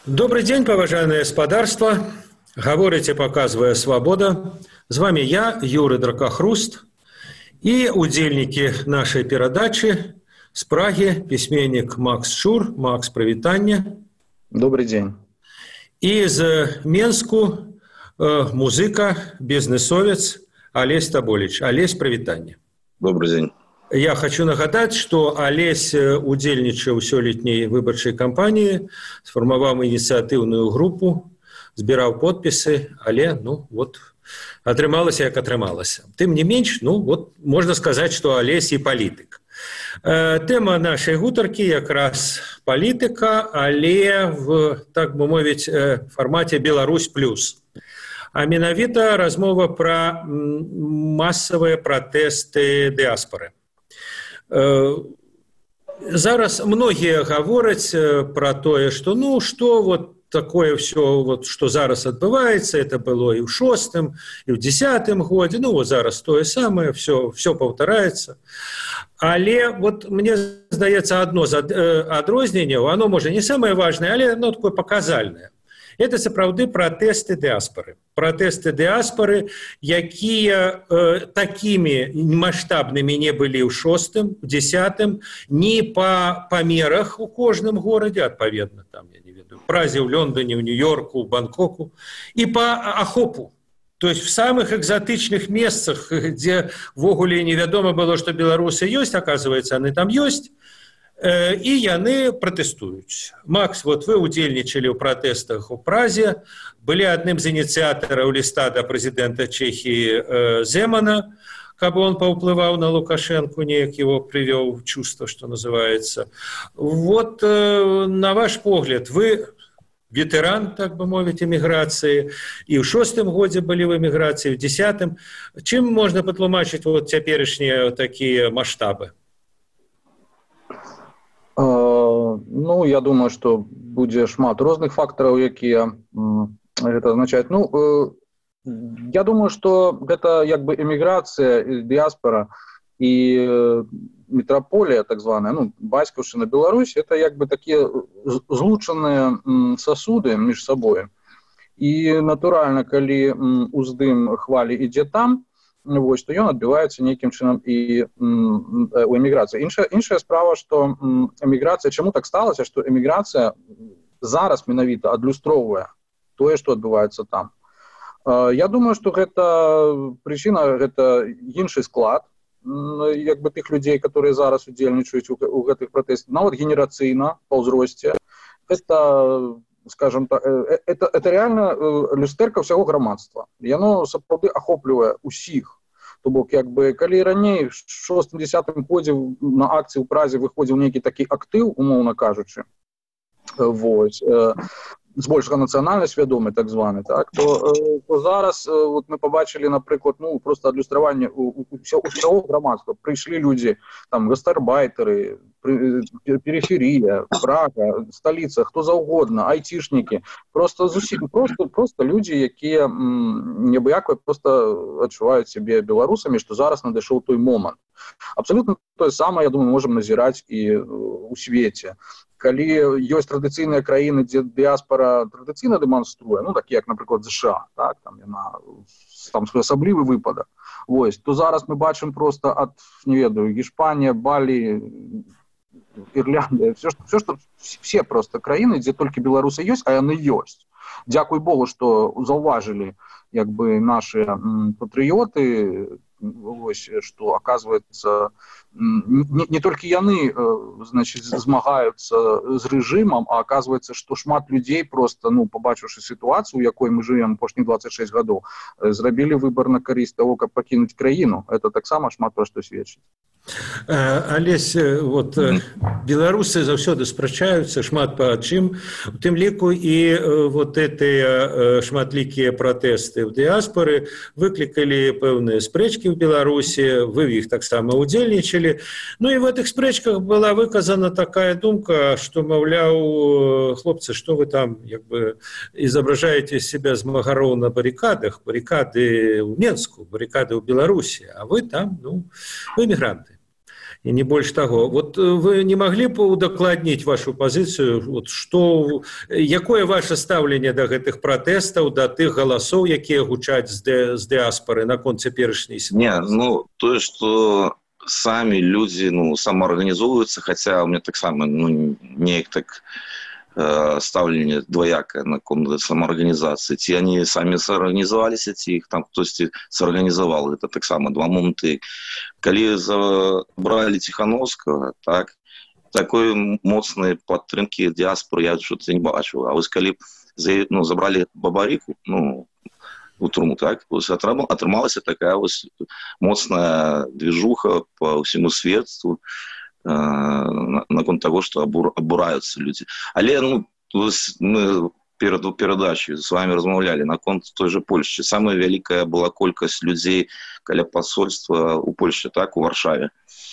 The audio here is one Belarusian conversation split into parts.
Добрый день, поважанае гаспадарства. Гаворыце, паказвае свабода. З вами я, Юрый Дракахруст, и удзельники нашей перадачи с Праги письменник Макс Шур. Макс, привитание. Добрый день. И из Менску музыка, бизнесовец Олесь Таболич. Олесь, привитание. Добрый день. Я хочу нагадать, что Олесь удзельнічаў у сёлетняй выбарчай кампаніі, сфармаваў ініцыятыўную групу, збіраў подпісы, але, атрымалася, як атрымалася. Тым не менш, можна сказаць, што Олесь і палітык. Тэма нашай гутаркі якраз палітыка, але в, так бы мовіць, фармаце Беларусь плюс. А менавіта размова пра масавыя пратэсты дыаспары. Зараз многія гавораць пра тое, што такое все, што зараз адбываецца, это было і ў 6-м, і ў 10-м годзе, зараз тое самае, все паўтараецца. Але мне здаецца, адно з адрозненняў, оно можа не самае важнае, але оно такое паказальнае. Это сапраўды пратэсты дыаспары. Пратэсты дыаспары, якія такімі маштабнымі не былі ў 6-м, 10-м, ні па памерах у кожным горадзе, адпаведна, там, я не ведаю, Празе, ў Лондоне, ў Нью-Йорку, ў Бангкоку, і па ахопу. То есть в самых экзотычных месцах, где ввогуле невядома было, што беларусы ёсць, оказывается, яны там ёсць, і яны пратэстуюць. Макс, вы удзельнічалі ў пратэстах у Празе, былі адным з ініцыятараў ліста да прэзідэнта Чэхіі Земана, каб он паўплываў на Лукашенко, неяк его привёў в чувство, что называется. На ваш погляд, вы ветэран, так бы мовіць, эміграцыі, і ў 6-м годзе былі в эміграцыі, в 10-м. Чым можна патлумачыць цяперашнія такія маштабы? Я думаю, што будзе шмат розных фактараў, якія гэта азначаюць. Я думаю, што гэта як бы эміграцыя, дыаспара і метраполія, так званая, бацькаўшчына Беларусь, это як бы такія злучаныя сасуды між сабой. І натуральна, калі уздым хвалі ідзе там, то ён адбіваецца нейкім чынам і у эміграцыі. Іншая справа, што эміграцыя, чаму так сталася, што эміграцыя зараз менавіта адлюстроўвае тое, што адбываецца там. Я думаю, што гэта прычына, гэта іншы склад як бы тых людзей, которые зараз удзельнічаюць у гэтых пратэстах, нават генерацыйна, па ўзросце. Это, скажем так, это реально люстэрка ўсяго грамадства. Яно сапраўды ахоплівае усіх. То бок, як бы, калі раней в 6-10 годзе на акцыі ў Празе выходзіў нейкі такі актыў, умоўна кажучы, збольшага нацыянальна свядомы, так званы, то зараз мы побачили, напрыклад, просто адлюстраванне усяго грамадства. Прыйшлі людзі, там, гастарбайтары, периферія, Прага, сталіца, хто заўгодна, айцішнікі, просто людзі, якія неабыякова просто адчуваюць сябе беларусамі, што зараз надышоў той момант. Абсолютно тое самае, я думаю, можам назіраць і ў свеце. Калі ёсць традыцыйныя краіны, дзе дыаспара традыцыйна дэманструе, такія як, напрыклад, США, там яна асаблівы выпадак, то зараз мы бачым просто ад, не ведаю, Гішпанія, Балі, Ірландыя, все просто краіны, дзе толькі беларусы ёсць, а яны ёсць. Дзякуй Богу, што заўважылі як бы нашы патрыёты, што, оказывается, не толькі яны, змагаюцца з рэжымам, а оказывается, што шмат людзей просто, побачыўшы сітуацыю, у якой мы жывем апошніх 26 гадоў, зрабілі выбар на карысць таго, каб пакінуць краіну. Это таксама шмат пра што сведчыць. Олесь, беларусы заўсёды спрачаюцца шмат па чым, у тым ліку і гэтыя шматлікія пратэсты ў дыаспары выклікалі пэўныя спрэчкі ў Беларусі, вы в іх таксама удзельнічалі. І в гэтых спрэчках была выказана такая думка, што, маўляў, хлопцы, што вы там як бы изображаете себя змагароў на баррикадах, баррикады ў Менску, баррикады ў Беларусі, а вы там, вы мігранты. І не больш таго. Вот вы не маглі б удакладніць вашу пазіцыю, вот якое ваше стаўленне да гэтых пратэстаў, да тых галасоў, якія гучаць з дыаспары наконт цяперашняй сітуацыі? Не, тое, што самі людзі самаарганізоўваюцца, хаця у меня таксама неяк так стаўленне двоякае наконт самаарганізацыі. Ці они самі саарганізаваліся, ці іх там хтосьці саарганізаваў. Гэта таксама два моманты. Калі забралі Ціхановскага, так, такой моцнай падтрымкі дыаспоры я что-то не бачыў. А вось калі забралі Бабарыку, у турму, так, атрымалася такая вось моцная движуха по ўсяму свету наконт того, что абураюцца людзі. Але мы перад перадачай з вами размаўлялі наконт той же Польшчы. Самая вялікая была колькасць людзей каля посольства у Польшчы, так, у Варшаве.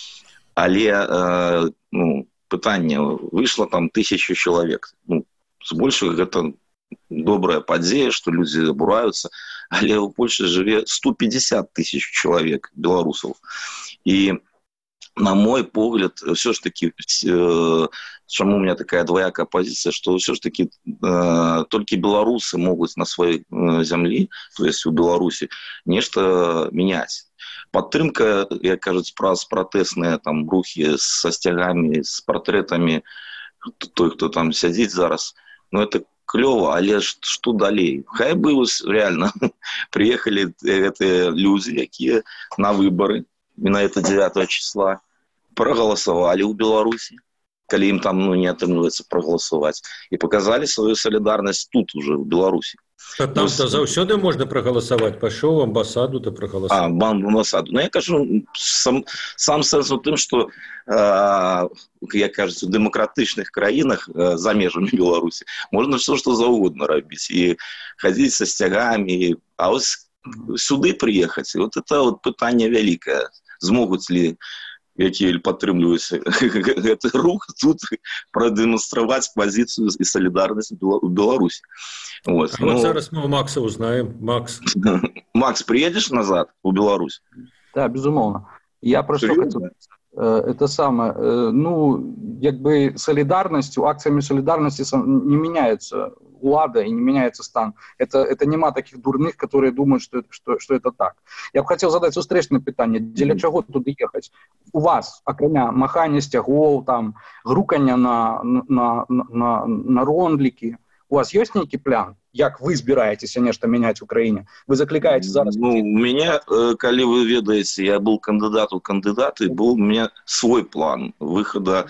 Але пытанне, выйшла там 1000 чалавек. Збольшага гэта добрая падзея, што людзі абураюцца, але ў Польшчы жыве 150 000 чалавек, беларусаў. І на мой погляд, все ж таки, чему у меня такая двоякая позиция, что все ж таки только белорусы могут на своей земле, то есть у Беларуси, нечто менять. Падтрымка, як кажуць, праз пратэсныя там рухі со сцягамі, з партрэтамі той, хто там сядзіць зараз, это клёва, але што далей? Хай бы реально приехали гэтыя людзі, якія на выборы, менавіта 9 числа, проголосовали у Беларуси, калі им там не атрымліваецца проголосовать, и показали свою солидарность тут уже, в Беларуси. Там-то заўсёды можна прагаласаваць, пайшоў в амбасаду, да прагаласаваць. В амбасаду. Я кажу, сам сэнс у тым, што, як кажуць, у дэмакратычных краінах за межамі Беларусі можна все, што заўгодна рабіць, і хадзіць са сцягамі, а вось сюды прыехаць, вот это вот пытанне вялікае. Змогуць ли, якія падтрымліваюць гэты рух, тут прадэманстраваць пазіцыю і салідарнасць у Беларусі. Вот зараз мы у Макса узнаем. Макс, приедешь назад у Беларусь? Да, безумоўна. Я про что хотел. Это самое, солидарностью, акциями солидарности не меняется улада и не меняется стан. Это нема таких дурных, которые думают, что это так. Я бы хотел задать встречное питание. Для чего туди ехать? У вас, акрамя махання сцягоў, там, грукання на рондлікі, у вас есть некий план? Як вы збіраецеся нешта мяняць у краіне? Вы закликаете зараз... у меня, калі вы ведаеце, я был кандидат у кандидаты, был у меня свой план выхода,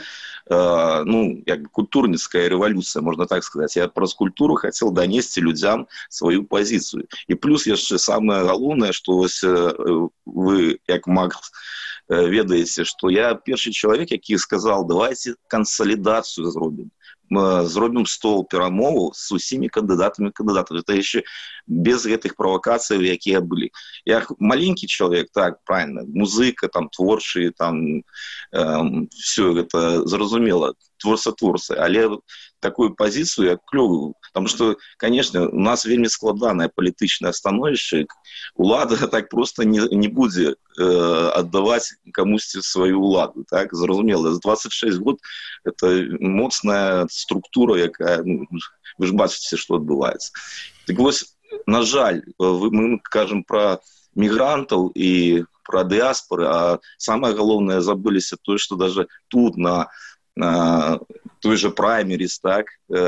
культурніцкая революция, можно так сказать. Я праз культуру хотел донести людям свою позицию. И плюс яшчэ самое галоўнае, что вы, як Макс, ведаеце, что я першы чалавек, які сказал, давайте консолидацию зробім стол перамоваў з усімі кандыдатамі. Это еще без гэтых правокацый, якія былі. Я маленькі чалавек, так, правильно, музыка, там, творчы, там, все гэта зразумела, творцы, але такую позицию я клёвую, потому что, конечно, у нас вельмі складанае палітычнае становішча, улада так просто не будзе аддаваць камусьці сваю уладу, так, зразумела, за 26 год это моцная структура, якая, вы ж бачыце, што адбываецца. Так вось, на жаль, мы кажам пра мігрантаў і пра дыаспоры, а самае галоўнае забыліся тое, што даже тут на той же праймерис, так,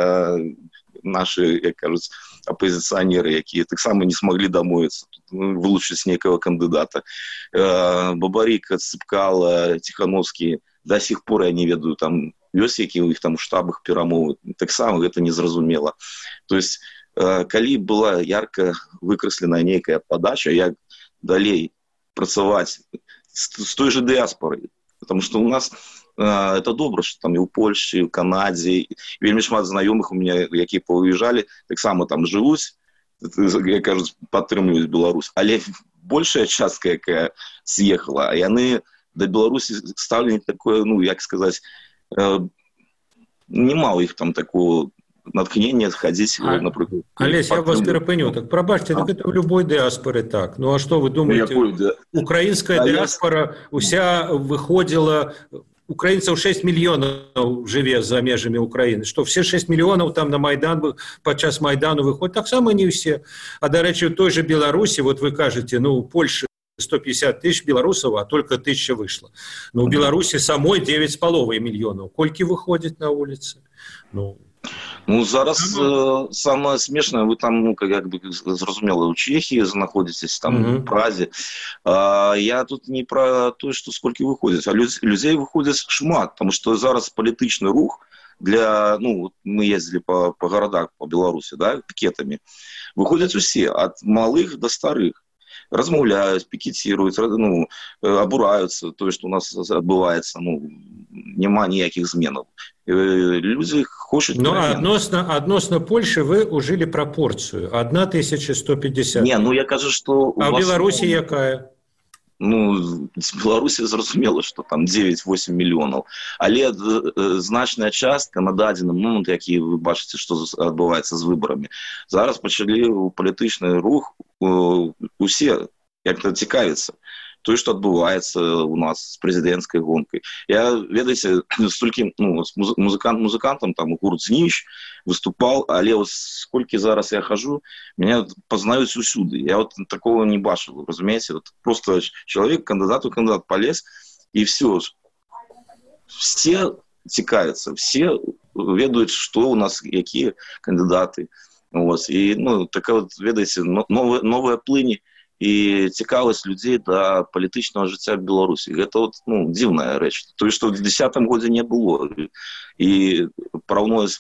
наши, як кажуць, апозіцыянеры, якія таксама не смогли домовиться, вылучыць некого кандидата. Бабарыка, Цыпкала, Тихановский, до сих пор я не ведаю, там, ёсць якія у іх там штабах перамовы, таксама гэта незразумела. То есть, калі была ярко выкрэсленая нейкая подача, як далей працаваць с той же дыаспорай, потому что у нас это добра, что там и у Польши, и у Канаде, и вельмі шмат знаёмых у меня, якія паўыязджалі, таксама там жывуць, як кажуць, падтрымліваюць Беларусь, але большая частка, якая з'ехала, а яны да Беларусі стаўленне такое, як сказаць, нема ў іх там такого натхнение ходить, например. Олесь, я вас перепыню. Так пробачьте, так это в любой диаспоре так. Ну а что вы думаете? Украинская диаспора вся выходила... Украинцев 6 миллионов живе за межами Украины. Что, все 6 миллионов там на Майдан, подчас Майдану выходят? Так само не все. А, до речи, в той же Беларуси, вот вы кажете, ну, в Польше 150 тысяч белорусов, а только 1000 вышло. Но в Беларуси самой 9,5 миллионов. Кольки выходят на улицы? Ну, зараз самое смешное, вы там, ну, как бы, зразумела, у Чехии находитесь, там, в Празе. Я тут не про то, что сколько выходит, а людей выходит шмат, потому что зараз политичный рух для, ну, мы ездили по городах, по Беларуси, да, пикетами, выходят все, от малых до старых. Размовляют, пикетируют, ну, обураются, то, что у нас отбывается, ну, нема ніяких зменов. Люди хочуть... Но относно Польши вы ужили пропорцию. 1150. Не, ну я кажу, что... А в Беларуси якая? Ну, в Беларусі зразумела, што там 9-8 мільёнаў. Але значная частка на дадзеным момант, які вы бачыце, што адбываецца з выбарамі. Зараз пачалі палітычны рух усе як-то цікавіцца. То, что отбывается у нас с президентской гонкой. Я, ведаете, столько, ну, музыкантом, там, гурт «Знищ» выступал, але вот сколько зараз я хожу, меня познают усюды. Я вот такого не бачил, разумеете? Вот просто человек, кандидат полез, и все. Все цікавятся, все ведают, что у нас, какие кандидаты. Вот. И, ну, такая вот, ведаете, новая плынь і цікавасць людзей да палітычнага жыцця Беларусі. Гэта вот, ну, дзіўная рэч. Тое, што ў 2010 годзе не было. І параўнуць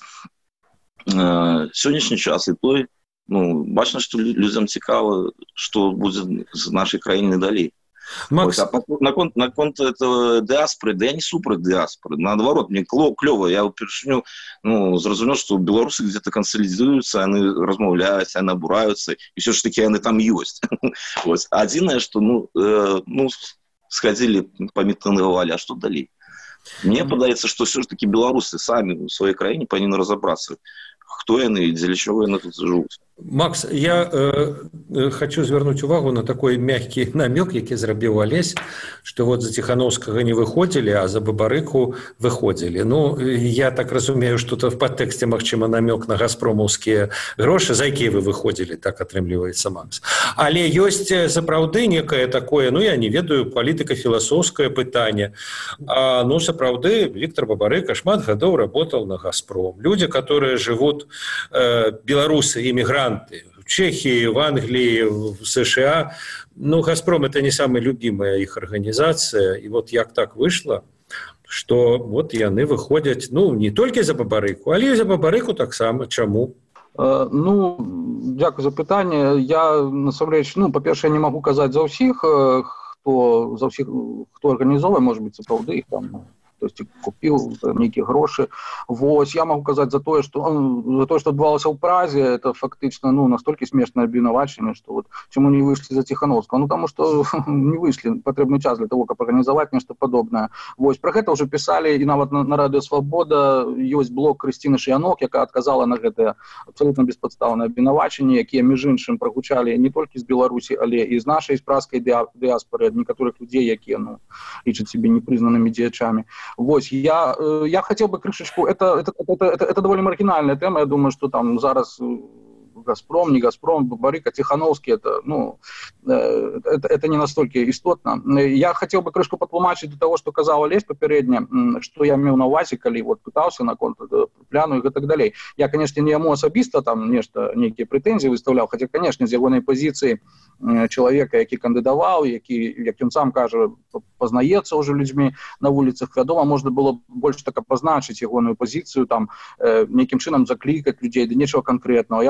сённяшні час і той, ну, бачна, што людзям цікава, што будзе з нашай краіны далей. Макс... Наконт этого диаспоры, да я не супраць диаспоры, наоборот, мне клёво, я впершыню, ну, зразумеў, што беларусы где-то консолидируются, они размаўляюць, они абураюцца, и все ж таки они там есть. Вот. Адзінае, что, ну, сходили, памітынгавалі, а что далей? Мне падаецца, что все ж таки беларусы сами в своей краіне павінны разобраться, хто яны і дзеля чаго яны тут жывуць. Макс, я хочу звярнуць увагу на такой мягкий намек, які зрабіў Олесь, что вот за Тихановскага не выходили, а за Бабарыку выходили. Ну, я так разумею, что в подтексте, магчыма, намек на газпромаўскія грошы, за якія вы выходили, так атрымліваецца, Макс. Але ёсць сапраўды некае такое, ну, я не ведаю, палітыка-філасофскае пытанне. Ну, сапраўды, Виктор Бабарыка шмат гадоў работал на Газпром. Люди, которые живут, белорусы, иммигранты, в Чехии, в Англии, в США. Ну, «Газпром» — это не самая любимая их организация. И вот як так вышло, что вот яны выходят, ну, не только за Бабарыку, але и за Бабарыку так само. Чаму? Ну, дякую за пытанне. Я, насамрэч, ну, па-першае, не могу казаць за ўсіх, хто арганізоўвае, может быть, сапраўды іх там... То есть купил некие гроши. Вот. Я могу сказать за то, что отбывалось в Празе, это фактично, ну, настолько смешное обвинувачение, что вот чему не вышли за Тихановского. Ну, потому что не вышли, потребный час для того, как организовать нечто подобное. Вот. Про это уже писали, и нават на Радио Свобода есть блог Кристины Шиянок, яка отказала на это абсолютно бесподставное обвинувачение, якія, між іншим, прогучали не только из Беларуси, але и из нашей, из пражской диаспоры, от некоторых людей, якія, ну, лічат себе непризнанными деячами. Вот, я хотел бы крышечку, это довольно маргинальная тема, я думаю, что там зараз Газпром, не Газпром, Бабарыка, Тихановский, это, ну, это не настолько істотно. Я хотел бы крышку патлумачыць до того, что казаў Олесь папярэдне, что я меў на увазе, калі вот пытаўся на конт пляну и так далей. Я, конечно, не яму асабіста там нешта, нейкія прэтэнзіі выставляў, хотя, конечно, з ягонай пазіцыі человека, які кандыдаваў, як ён сам кажа, познаецца уже людьми на вуліцах, вядома, можна было больш так апазначыць ягоную пазіцыю, там, нейкім чынам заклікаць людзей, да нечага канкрэтнага. Я так разумею,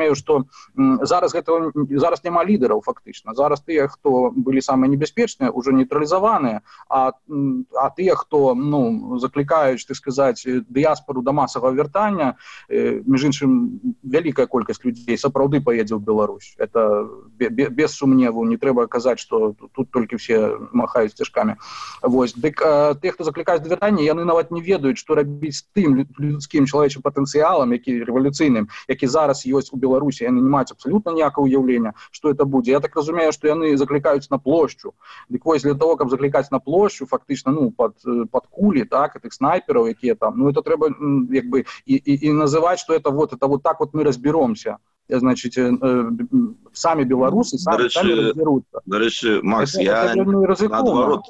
разумею, што зараз няма лідараў фактычна. Зараз тыя, хто былі самыя небяспечныя, уже нейтралізаваныя, а тыя, хто заклікаюць, так сказаць, дыяспору да масавага вяртання, між іншым, вялікая колькасць людзей сапраўды паедзе ў Беларусь. Это без сумневу, не трэба казаць, што тут толькі все махаюць сцяжкамі. Вось. Дык тыя, хто заклікаюць да вяртання, яны нават не ведаюць, што рабіць з тым людскім чалавечым патэнцыялам, які рэвалюцыйным, які зараз ёсць у Беларусі, яны не маюць абсалютна ніякага ўяўлення, што это будзе. Я так разумею, што яны заклікаюць на плошчу. Дык вось для того, каб заклікаць на плошчу, фактычна, пад кулі, так, этих снайпераў, якія там, это трэба, як бы, і называць, што это вот так вот мы разберемся. Значит, самі беларусы самі разберуцца. Дарэчы, Макс, я наадварот,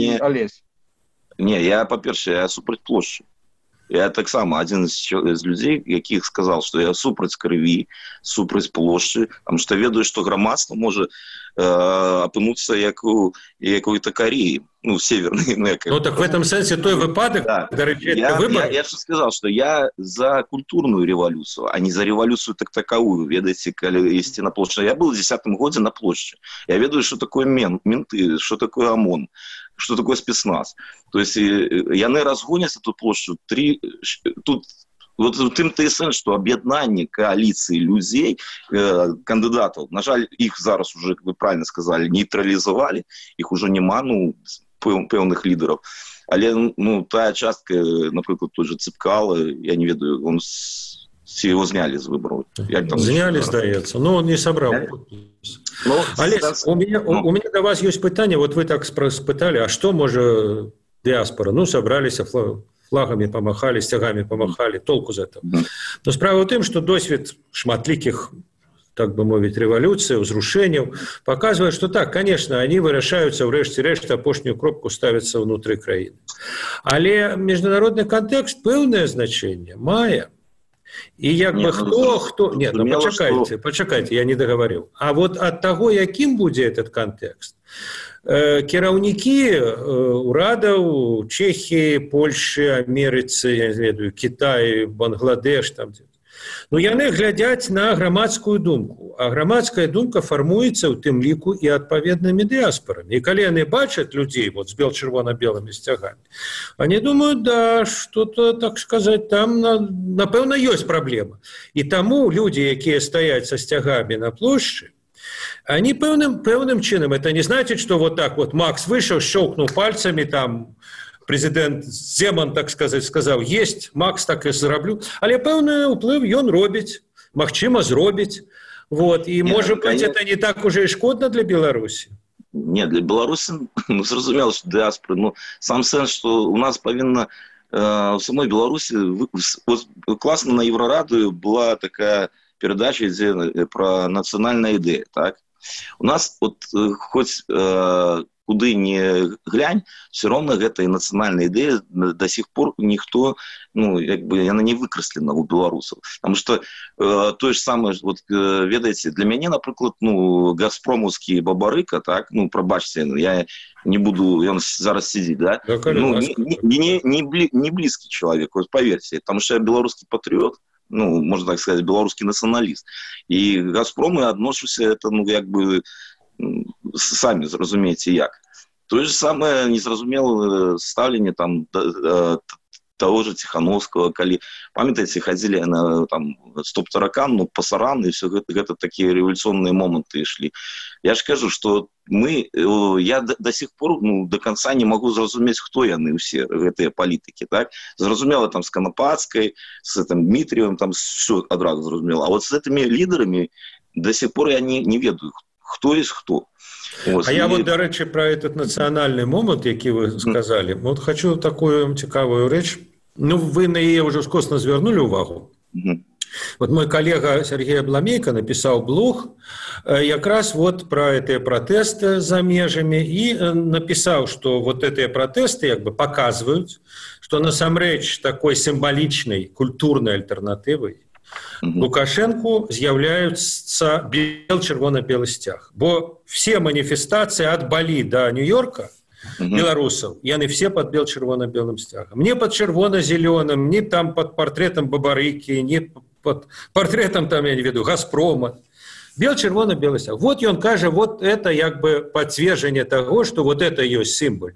я, па-першае, я супраць плошчы. Я таксама адзін з людзей, якіх сказал, што я супраць крыві, супраць плошчы, потому што ведаю, што грамадства можа апынуцца як у якой-то Кореі, севернай. Так в этом сэнсе той выпадак, дарэчы, это выбор. Я ж сказал, што я за культурную революцию, а не за революцию так таковую. Ведаеце, калі ісці на плошчу. Я был в 10-м годзе на плошчы. Я ведаю, што такое менты, што такое ОМОН, что такое спецназ. То есть яны разгоняць эту плошчу тут вот тым-то і сэнс, што аб'яднанне коаліцыі людзей, кандыдатаў, на жаль, іх зараз уже, как вы правильно сказали, нейтралізавалі, іх уже няма, пэўных лідараў. Але, тая частка, напрыклад, той же Цыпкала, я не ведаю, ці его зняли з выбораў. Зняли, здаецца. Он не сабраў. Олесь, у меня до вас есть пытанне. Вот вы так спытали, а что можа диаспора? Собраліся, флагами помахали, стягами помахали, толку з этого. Но справа ў тым, што досвед шматлікіх, так бы мовіць, рэвалюцый, узрушэнняў показывает, что так, конечно, они вырашаюцца ў рэшце-рэшт, апошнюю кропку ставяцца ўнутры краіны. Але міжнародны кантэкст пэўнае значэнне мае. И як бы кто... Нет, почакайте, я не договорил. А вот от того, яким будзе этот контекст, кіраўнікі урадаў Чехии, Польши, Америцы, я не ведаю, Китай, Бангладеш, там где-то. Яны глядяць на грамадскую думку, а грамадская думка фармуецца ў тым ліку і адпаведнымі дыяспорамі. І калі яны бачаць людзей з бел-чырвона-белымі сцягамі, они думают, да, что-то, так сказать, там, напэўна, ёсць праблема. І таму людзі, якія стаяць са сцягамі на плошчы, они пэўным чынам, это не значит, что вот так вот Макс вышел, щелкнул пальцами, там, президент Земан, так сказать, сказал, есть, Макс, так и зараблю. Але пэўны ўплыв ён робіць, магчыма, зробіць. Вот. И, может быть, это не так уже и шкодно для Беларуси? Не, для Беларуси, зразумела, что диаспора, сам сенс, что у нас повинна в самой Беларуси, классно на Еврорадио была такая передача, где про национальные идеи, так? У нас вот хоть куды не глянь, все равно гэта і нацыянальная ідэя до сих пор ніхто, як бы яна не выкраслена у беларусаў. Потому что тое ж самае, вот ведаеце, для мяне, напрыклад, газпромаўскі бабарыка, так, прабачце, я не буду, ён зараз сидзіць, да? Не близкий человек, вот поверьте, потому что я беларускі патрыот, можно так сказать, белорусский националист. И «Газпромы» отношуся, это, як бы, самі зразумееце як. То же самое незразумелое ставленне там того же Тихановского, калі, памятаеце, ходили на там стоп-таракан, пасаран, и все гэта такие революционные моменты шли. Я ж кажу, что я до сих пор до конца не могу зразумець, хто яны ўсе гэтыя палітыкі, так? Зразумела там с Конопатской, с этим Дмитриевым, там все адразу зразумела. А вот с этими лидерами до сих пор я не ведаю, кто есть кто. Я вот, до речі, про этот национальный момент, який вы сказали, вот хочу такую цікавую речь. Вы на яе уже скосно звернули увагу. Вот мой коллега Сергей Абламейко написал блог якраз вот про эти протесты за межами и написал, что вот эти протесты как бы показывают, что насамрэч такой символичной культурной альтернативой Лукашенко з'яўляюцца бел-чырвона-белы сцяг. Бо все манифестации от Бали до Нью-Йорка белорусов, яны все под бел-чырвона-белым сцягом. Не под чырвона-зеленым, не там под портретом Бабарыкі, не под портретом, там, я не веду, «Газпрома». Бел-чырвона-белы сцяг. Вот ён кажа, вот это як бы пацверджанне таго, што вот это ёсць сімвал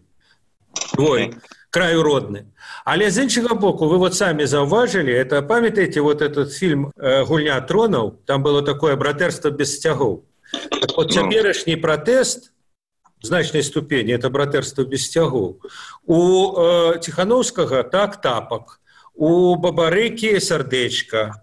твой краю родны. Але з іншага боку, вы вот самі заўважылі, это памятаеце вот этот фильм «Гульня тронаў», там было такое братэрства без сцягоў. Так вот цяперашні пратэст в значнай ступені это братэрства без сцягоў. У Ціханаўскага так тапак, у Бабарыкі сардэчка,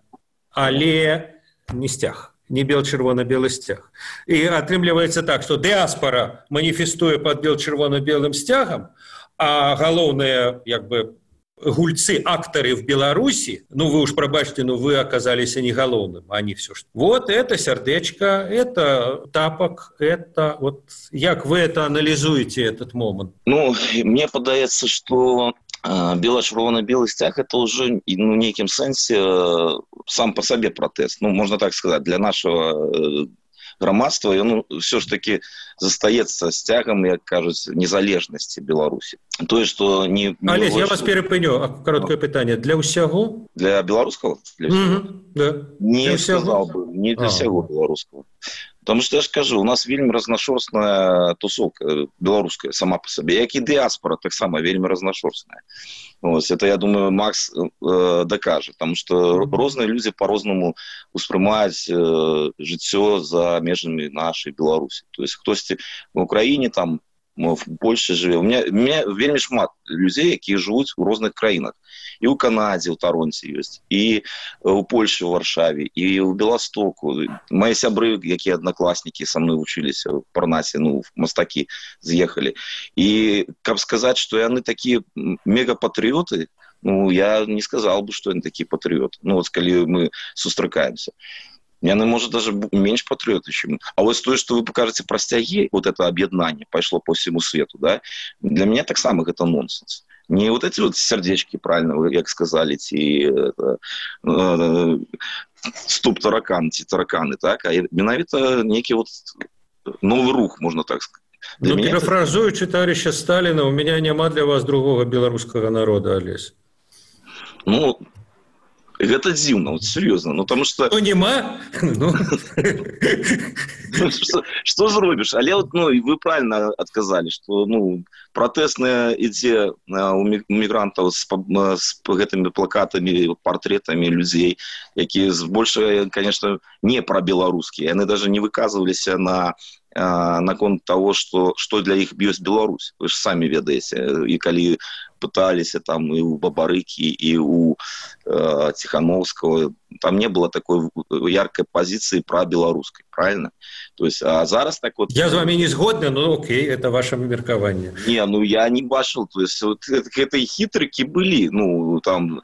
але не сцяг. Не бел-чырвона-белы сцяг. І атрымліваецца так, што дыаспара маніфестуе пад бел-чырвона-белым сцягам, а галоўныя як бы гульцы, актары в Беларуси, ну вы уж пробачьте, но вы оказались не галоўным, они все что. Вот это сердечко, это тапок, это вот як вы это анализуете этот момент? Ну, мне падаецца, что бело-чырвона-белый сцяг это уже ну, в неким сенсе сам по себе протест. Ну, можно так сказать, для нашего громадства ну, все ж таки застаецца сцягам, як кажуць, незалежнасці Беларусі. Тое, што не... Олесь, я вас перепыню, кароткае пытанне. Для ўсяго? Для беларускага? Для да. Не сказал бы, не для всего беларускага. Потому что я ж кажу, у нас вельмі разнашорстная тусовка беларуская сама по себе, як і дыаспора таксама вельмі разнашорстная. Вот, это, я думаю, Макс докажет, потому что розныя люди по-рознаму успрымаюць жыццё за межамі нашай Беларусі. То есть хтосьці в Украине, там, в Польше живе. У меня вельмі шмат людей, якія жывуць у розных краінах. І ў Канадзе, у Таронце ёсць, і ў Польше, у Варшаве, і ў Беластоку. Мои сябры, якія аднакласнікі са мной вучыліся в Парнасе, ну, в мастакі з'ехалі. І каб сказаць, што яны такія мегапатрыёты, ну, я не сказал бы, што яны такія патрыёты. Ну, вот калі мы сустракаемся. Яны, может, даже меньше патриоты, чем... А вот то, что вы покажете про стяги, вот это объединение пошло по всему свету, да, для меня так само это нонсенс. Не вот эти вот сердечки, правильно, вы, как сказали, стоп-тараканы, ці тараканы, так, а менавіта некий вот новый рух, можно так сказать. Ну, перефразуючи товарища Сталина, у меня нема для вас другого белорусского народа, Олесь. Ну... Это дзіўна, вот серьезно, ну потому что... Ну, нема? Что зробишь? Але вот, ну, вы правильно отказали, что, ну, протестная идея у мигрантов с этими плакатами, портретами людей, якія больше, конечно, не про-белорусские, они даже не выказывались на конт того, что для их ёсць Беларусь. Вы же сами ведаете, и калі пытались там и у Бабарыки, и у Тихановского, там не было такой яркой позиции про белорусской, правильно? То есть, а зараз так вот... Я с вами не сгодны, но окей, это ваше меркование. Не, ну я не бачил, то есть, вот это хитрики были, ну, там,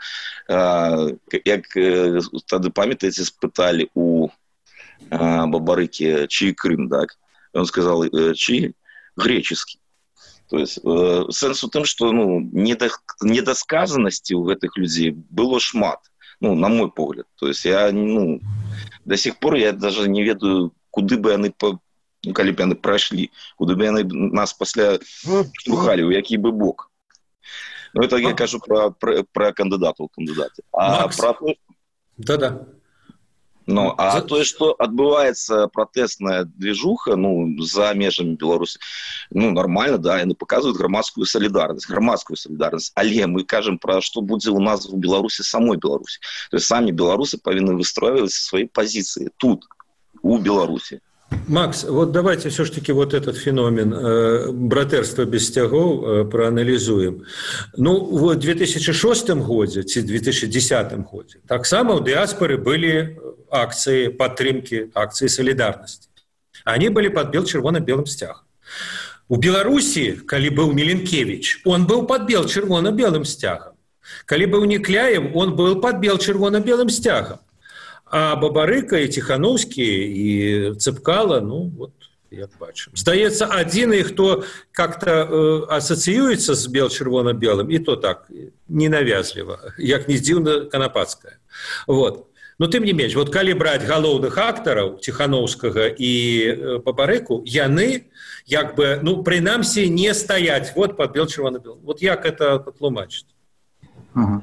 як тады памятаеце, спытали у Бабарыки, чий Крым, так? Он сказал, чий? Греческий. То есть сенс у тым, что ну, недосказанности у этих людей было шмат, ну, на мой погляд. То есть я, ну, до сих пор я даже не ведаю, куды бы яны, ну, калі б яны пройшли, куды бы яны нас пасля штурхали, у які бы бок. Ну, это я кажу про кандидатов, кандидаты. А Макс. про... Да-да. Ну, а то, что отбывается протестная движуха, ну, за межами Беларуси, ну, нормально, да, они показывают громадскую солидарность, але мы кажем про что будет у нас в Беларуси, самой Беларуси. То есть сами белорусы повинны выстраивать свои позиции тут, у Беларуси. Макс, вот давайте все-таки вот этот феномен братэрства без сцягоў проанализуем. Ну, в 2006 годзе, ці 2010 годзе, таксама у дыаспоры были акции поддержки, акции солидарности. Они были под бел-чырвона-белым сцягам. У Беларуси, калі был Миленкевич, он был под бел-чырвона-белым сцягам. Калі был Некляев, он был под бел-чырвона-белым сцягам. А Бабарыка и Тихановский и Цепкало, ну вот, як бачым. Здаецца, один их, кто как-то ассоциируется с бел-чырвона-белым, и то так, ненавязливо, як не дзіўна Канапацкая. Вот. Но тым не менш, вот калі браць галоўных актараў Тихановскага і Бабарыку, яны, як бы, ну, прынамсі, не стаяць вот под бел-чырвона-белым. Вот як это тлумачыць?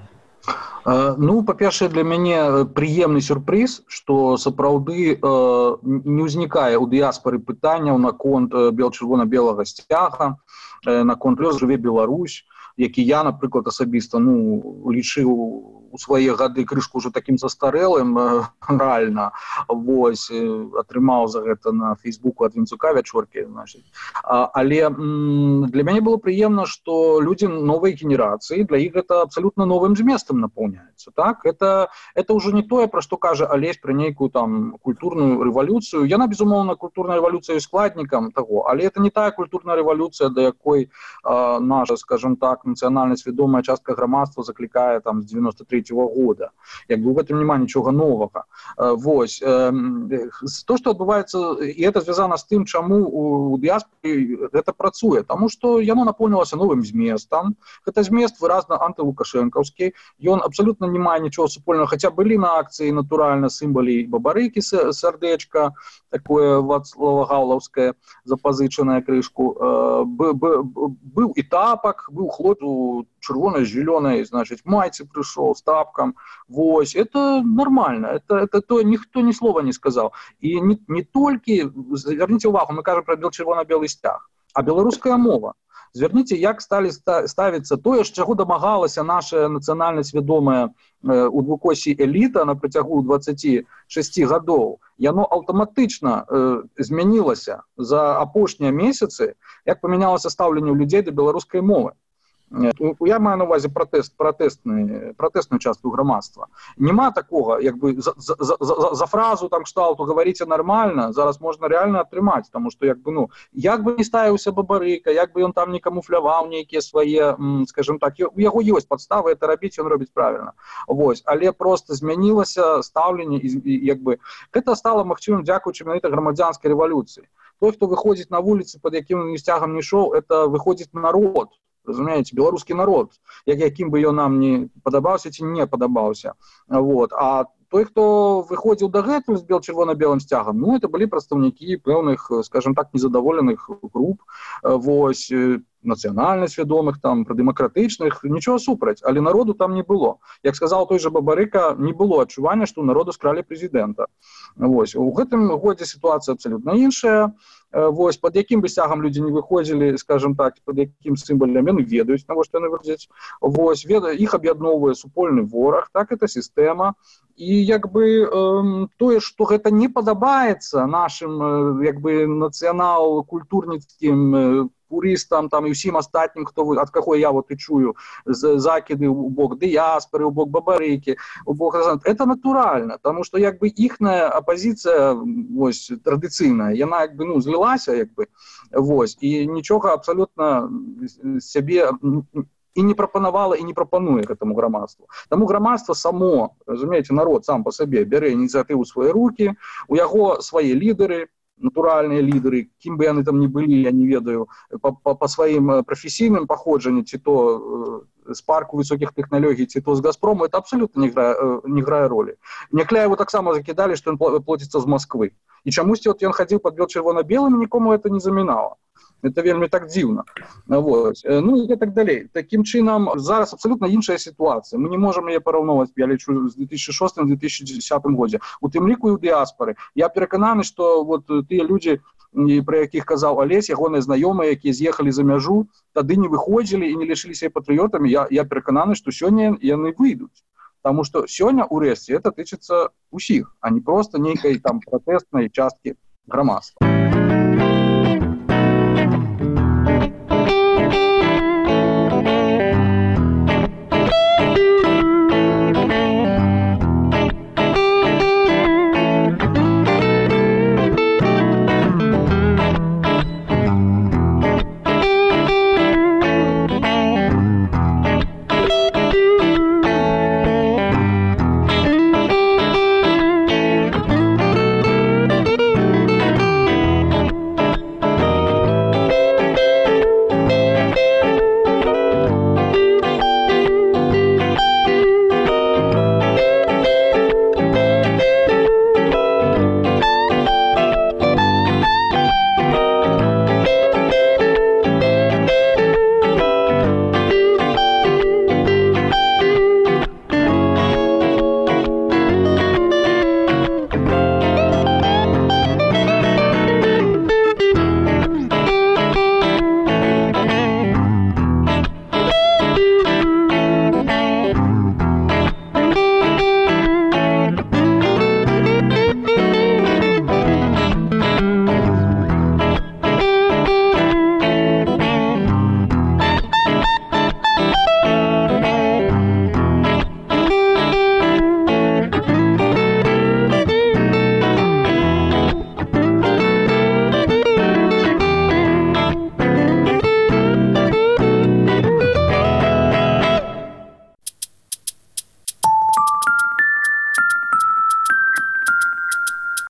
Ну, па-першае, для мяне прыемны сюрпрыз, што сапраўды не ўзнікае ў дыяспары пытанняў наконт чырвона-белага сцяга, наконт лёс жыве Беларусь, які я, напрыклад, асабіста лічыў у свае гады крышку ўжо такім застарэлым рэальна, вось, атрымаў за гэта на Фейсбуку ад Вінцука вячоркі, значыць. Але для мяне было прыемна, што людзі новай генерацыі, для іх гэта абсалютна новым зместам напаўняецца, так? Это ўжо не тое, пра што кажа Алесь пра нейкую там культурную рэвалюцыю. Яна, безумоўна, культурная рэвалюцыя складнікам таго, але это не тая культурная рэвалюцыя, да якой наша, скажем так, нацыянальна свядомая частка грамадства заклікае там з 93-го года. Як бы ў гэтым няма нічога новага. Вось. То, што адбываецца, і гэта звязана з тым, чаму у дыяспоры гэта працуе, таму што яно напоўнілася новым зместам. Гэта змест выразна антылукашэнкаўскі. Ён абсалютна не мае нічога супольнага, хаця былі на акцыі, натуральна, сімвалі бабарыкі, сардэчка, такое вацлава-гаўлаўскае, запазычанае крышку. Быў і тапак, быў хлоп у чырвона-зелёнай, значыць, майцы прыйшоў з тапкам. Вось, это нормально, это то, ніхто ні слова не сказаў. І не толькі, звярніце ўвагу, мы кажам пра чырвона-белы сцяг, а беларуская мова. Зверніце, як сталі ставіцца тое, з чаго дамагалася наша нацыянальна свядомая у двукосі эліта на працягу 26 гадоў. Яно аўтаматычна змянілася за апошнія месяцы, як памянялася стаўленне ў людзей да беларускай мовы. Я маю на ўвазе пратэсную частку грамадства. Нема такога, як бы за фразу там кшталту «гаварыце нармальна» зараз можна рэальна атрымаць, таму што як бы не ставіўся бабарыка, як бы ён там не камуфляваў нейкія свае, скажем так, у яго ёсць падставы это рабіць, ён робіць правільна. Вось, але проста змянілася стаўленне, як бы гэта стала магчымым дзякуючы менавіта грамадзянскай рэвалюцыі. Той, хто выходзіць на вуліцы, пад якім сцягам не ішоў, это выходзіць народ. Разумееце, беларускі народ, якім бы ён нам не падабаўся ці не падабаўся. Вот. А той, хто выходзіў дагэтуль з чырвона-белым сцягам, это былі прадстаўнікі пэўных, скажем так, незадаволеных груп, вось, нацыянальна свядомых, там, прадэмакратычных, нічога супраць, але народу там не было. Як сказаў той жа Бабарыка, не было адчування, што ў народу скралі прэзідэнта. Вось. У гэтым годзе сітуацыя абсалютна іншая. Вось, пад якім бы сцягам людзі не выходзілі, скажем так, пад якім сімвалем, яны ведаюць, навошта яны выходзяць. Вось, іх аб'ядноўвае супольны вораг, так, это сістэма. І як бы тое, што гэта не падабаецца нашым як бы нацыянал-культурніцкім пурыстам там і ўсім астатнім, ад каго я вот і чую закіды ў бок дыяспары, ў бок бабарыкі, у бок это натуральна, таму што як бы іхная апазіцыя вось традыцыйная, яна як бы злілася як бы вось і нічога абсалютна сябе і не прапанавала і не прапануе гэтаму грамадству. Таму грамадства само, разумееце, народ сам па сабе бярэ ініцыятыву ў свае рукі, у яго свае лідары, натуральныя лідары, кім бы яны там не былі, я не ведаю, па сваім прафесійным паходжанні, ці то з парку высокіх тэхналогій, ці то з Газпрому, это абсалютна не грае ролі. Някляеву таксама закідалі, што ён плоціцца з Масквы. І чамусьці ён хадзіў пад чырвона-белым, і нікому это не замінала. Это вельмі так дзіўна. Вот. Ну і так далей. Такім чынам, зараз абсалютна іншая сітуацыя. Мы не можам яе параўноўваць, я лічу, з 2006-2010 годзе. У тым ліку і ў дыяспары. Я перакананы, што вот тыя людзі, пра якіх казаў Алесь, ягоныя знаёмыя, якія з'ехалі за мяжу, тады не выходзілі і не лічыліся патрыётамі, я перакананы, што сёння яны выйдуць. Таму што сёння, урэшце, это тычыцца ўсіх, а не проста нейкай там пратэснай часткі грамадства.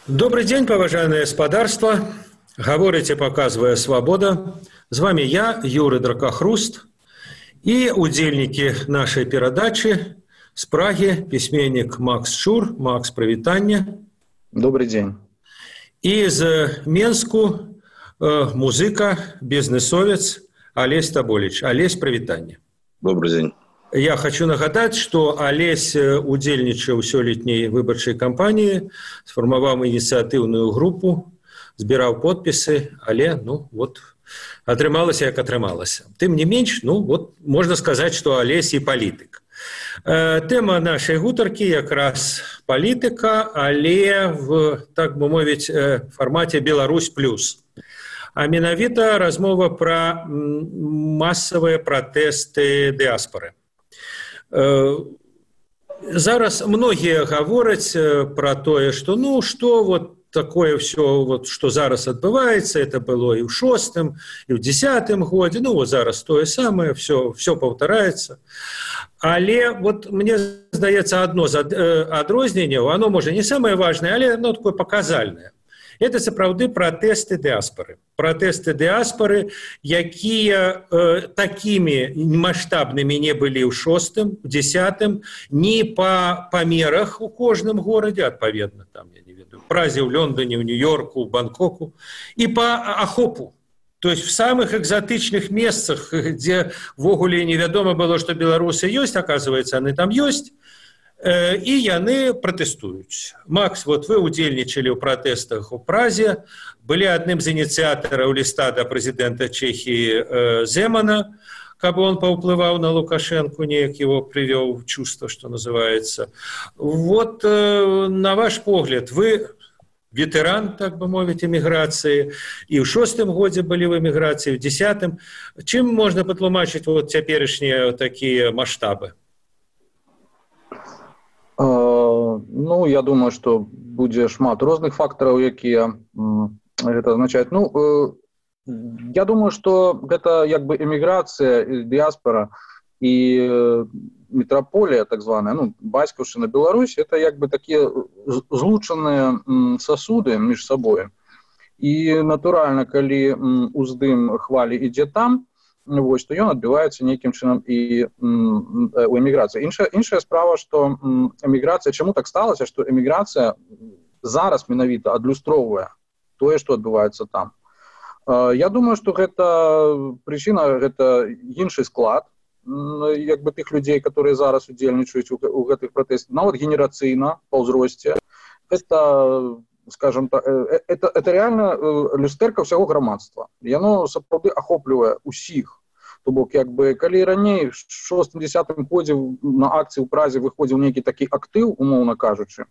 Добрый день, поважанное господарство. Говорите, показывая свобода. С вами я, Юрий Дракохруст, и удельники нашей передачи с Праги письменник Макс Шур. Макс, привитание. Добрый день. И из Менску музыка, бизнесовец Олесь Таболич. Олесь, привитание. Добрый день. Я хочу нагадать, что Олесь удзельнічаў у сёлетняй выбарчай кампаніі, сфармаваў ініцыятыўную групу, збіраў подпісы, але атрымалася як атрымалася. Тым не менш, можна сказаць, што Олесь і палітык. Тэма нашай гутаркі якраз палітыка, але в, так бы мовіць, фармаце Беларусь плюс. А менавіта размова пра масавыя пратэсты дыаспары. Зараз многія гавораць пра тое, што такое все, что зараз адбываецца, это было и в 6-м, и в 10-м годзе, зараз тое самае, все паўтараецца. Але мне здаецца одно з адрозненняў, оно можа не самае важнае, але оно такое паказальнае. Это сапраўды пратэсты дыаспары. Пратэсты дыаспары, якія такімі маштабнымі не былі ў 6-м, 10-м, ні па памерах у кожным горадзе, адпаведна, там, я не ведаю, в Празе, в Лондоне, в Нью-Йорку, в Бангкоку, і па ахопу. То есть в самых экзотычных месцах, где ввогуле невядома было, што беларусы ёсць, оказывается, яны там ёсць, і яны пратэстуюць. Макс, вы удзельнічалі ў пратэстах у Празе, былі адным з ініцыятараў ліста да прэзідэнта Чэхіі Земана, каб он паўплываў на Лукашенко, неяк его привёў в чувство, что называется. На ваш погляд, вы ветеран, так бы мовіць, эміграцыі, і ў 6-м годзе былі в эміграцыі, в 10-м. Чым можна патлумачыць цяперашнія такія маштабы? Я думаю, што будзе шмат розных фактараў, якія гэта азначаюць. Я думаю, што гэта як бы эміграцыя, дыаспара і метраполія, так званая, бацькаўшчына Беларусь, это як бы такія злучаныя сасуды між сабой. І натуральна, калі уздым хвалі ідзе там, то ён адбіваецца нейкім чынам і у эміграцыі. Іншая справа, што эміграцыя, чаму так сталася, што эміграцыя зараз менавіта адлюстроўвае тое, што адбываецца там. Я думаю, што гэта прычына, гэта іншы склад як бы тых людзей, которые зараз удзельнічаюць у гэтых пратэстах, нават генерацыйна па ўзросце. Это, скажем так, это реально люстэрка ўсяго грамадства. Яно сапраўды ахоплівае усіх. То бок, як бы, калі раней в 6-10 годзе на акцыі ў Празе выходзіў нейкі такі актыў, умоўна кажучы,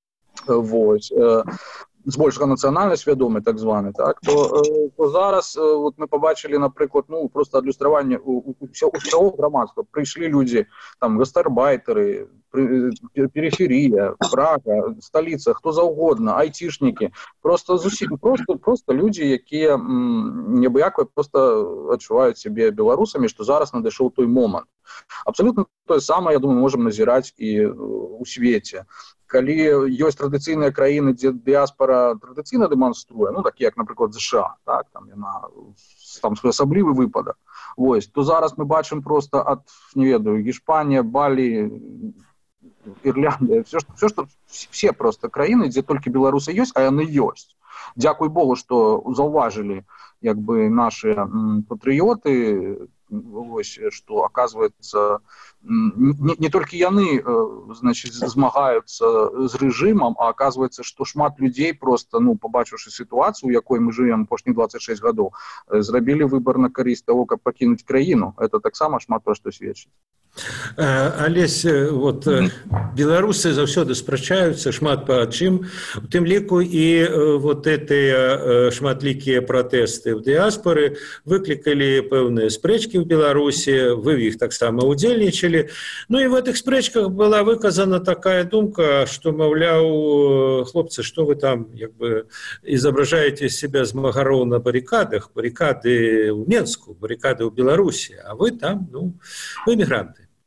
збольшага нацыянальна свядомы, так званы, так, то зараз мы побачили, напрыклад, просто адлюстраванне усяго грамадства. Прыйшлі людзі, там, гастарбайтары, периферия, Прага, столица, хто заўгодна, айцішнікі, просто людзі, якія неабыякова просто адчуваюць сябе беларусамі, што зараз надышоў той момант. Абсолютно тое самае, я думаю, можам назіраць і ў свеце. Калі ёсць традыцыйныя краіны, дзе дыаспара традыцыйна дэманструе, такія як, напрыклад, США, так, там яна там асаблівы выпадак, то зараз мы бачым просто ад, не ведаю, Іспанія, Балі, Ірландыя, все просто краіны, дзе толькі беларусы ёсць, а яны ёсць. Дзякуй Богу, што заўважылі як бы нашы патрыёты, што, оказывается, не толькі яны, значит, змагаюцца з рэжымам, а оказывается, што шмат людзей просто, побачыўшы сітуацыю, у якой мы живем апошніх 26 гадоў, зрабілі выбор на карысць того, каб пакінуць краіну. Это таксама шмат пра што сведчыць. Олесь, беларусы заўсёды спрачаюцца шмат па чым, у тым ліку і гэтыя шматлікія пратэсты ў дыаспары выклікалі пэўныя спрэчкі ў Беларусі, вы в іх таксама удзельнічалі. І в этих спрэчках была выказана такая думка, што, маўляў, хлопцы, што вы там як бы изображаете себя змагароў на баррикадах, баррикады ў Менску, баррикады ў Беларусі, а вы там, вы эмігранты.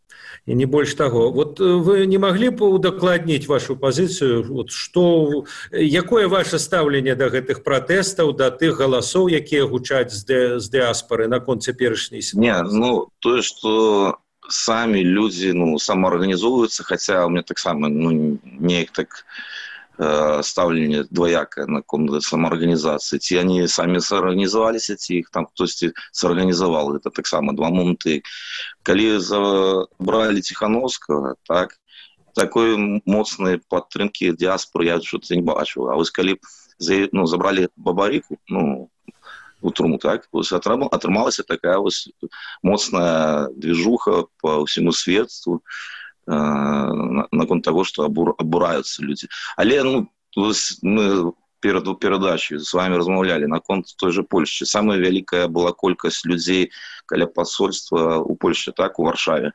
і не больш таго. Вот вы не маглі б удакладніць вашу пазіцыю, вот што, якое ваше стаўленне да гэтых пратэстаў, да тых галасоў, якія гучаць з дыаспары наконт цяперашняй сітуацыі? Не, ну, тое, што самі людзі, ну, самаарганізоўваюцца, хаця у меня таксама, ну, неяк так стаўленне двоякае наконт самаарганізацыі. Ці они самі саарганізаваліся, ці іх там хтосьці саарганізаваў. Гэта таксама два моманты. Калі забралі Ціхановскага, так, такой моцнай падтрымкі дыаспоры я что-то не бачыў. А вось калі забралі Бабарыку, ну, у турму, так, вось атрымалася такая вось моцная движуха по ўсяму свету наконт того, что абураюцца людзі. Але, ну, мы перад перадачай з вами размаўлялі наконт той же Польшчы. Самая вялікая была колькасць людзей каля посольства у Польшчы, так, у Варшаве.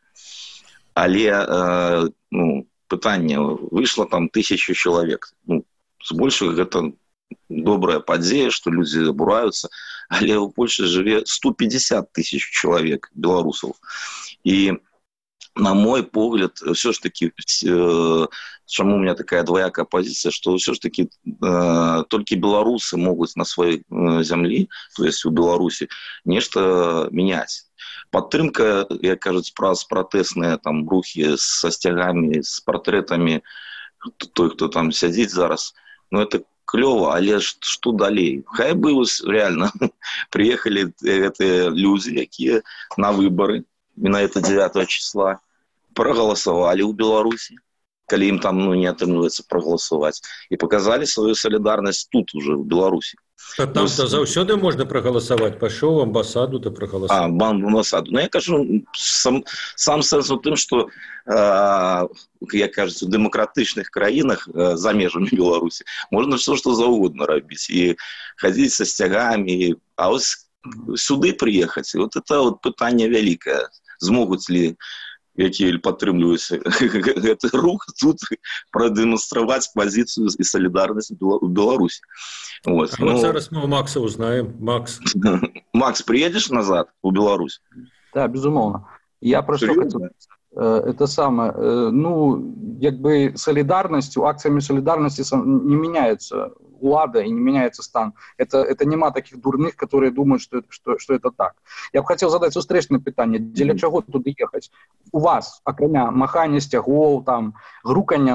Але, ну, пытанне, выйшла там 1000 чалавек. Ну, збольшага гэта добрая падзея, што людзі абураюцца, але ў Польшчы жыве 150 000 чалавек, беларусаў. І на мой погляд, все ж таки, чему у меня такая двоякая позиция, что все ж таки только белорусы могут на своей земле, то есть у Беларуси, нечто менять. Падтрымка, як кажуць, праз пратэсныя там рухі со сцягамі, з партрэтамі той, хто там сядзіць зараз, ну это клёва, але што далей? Хай бы реально приехали гэтыя людзі, якія на выборы, менавіта 9 числа, проголосовали у Беларуси, калі им там, ну, не атрымліваецца проголосовать, и показали свою солидарность тут уже, в Беларуси. Там-то заўсёды можна прагаласаваць, пайшоў в амбасаду, да прагаласаваць. В амбасаду. Ну, я кажу, сам сэнс у тым, што, як кажуць, у дэмакратычных краінах за межамі Беларусі можна все, што заўгодна рабіць, і хадзіць са сцягамі, а вось сюды прыехаць, вот это вот пытанне вялікае. Змогуць ли, якія падтрымліваюць гэты рух, тут прадэманстраваць пазіцыю і салідарнасць у Беларусі. Вот. Вот зараз мы у Макса узнаем. Макс, приедешь назад в Беларусь? Да, безумовно. Я про что хотел. Это самое, ну, якби солідарністю, акціями солідарності не меняется влада и не меняется стан. Это нема таких дурных, которые думают, что это так. Я б хотел задать встречное питание. Для чего туди ехать? У вас, окремя махання стягов, там, грукання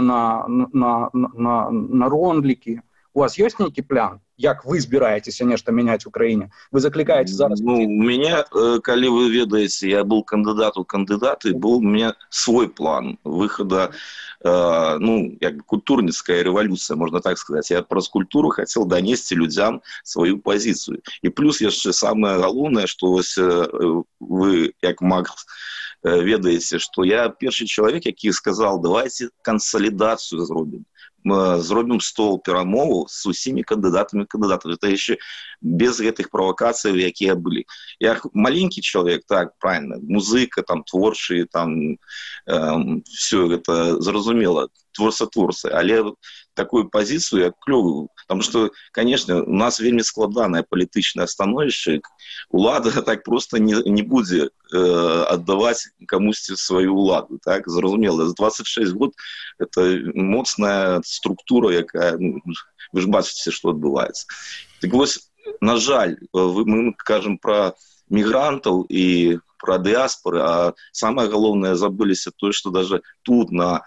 на рондліки, у вас есть некий план? Як вы збираетеся нешта мяняць в Украине? Вы закликаете зараз... Ну, у меня, калі вы ведаеце, я был кандидат у кандидаты, был у меня свой план выхода, ну, як культурніцкая революция, можно так сказать. Я праз культуру хотел донести людям свою позицию. И плюс яшчэ самое галоўнае, что вы, як Макс, ведаеце, что я першы чалавек, які сказал, давайте консолидацию зробім стол перамоваў з усімі кандыдатамі. Это еще без гэтых правокацый, якія былі. Я маленькі чалавек, так, правильно, музыка, там, творчы, там, все это зразумела, творцы, але такую позицию я клёвую, потому что, конечно, у нас вельмі складанае палітычнае становішча, улада так просто не будзе аддаваць камусьці сваю уладу, так, зразумела, за 26 год это моцная структура, якая, ну, вы ж бачыце, што адбываецца. Так вось, на жаль, мы кажам пра мігрантаў і пра дыаспоры, а самае галоўнае забыліся тое, што даже тут на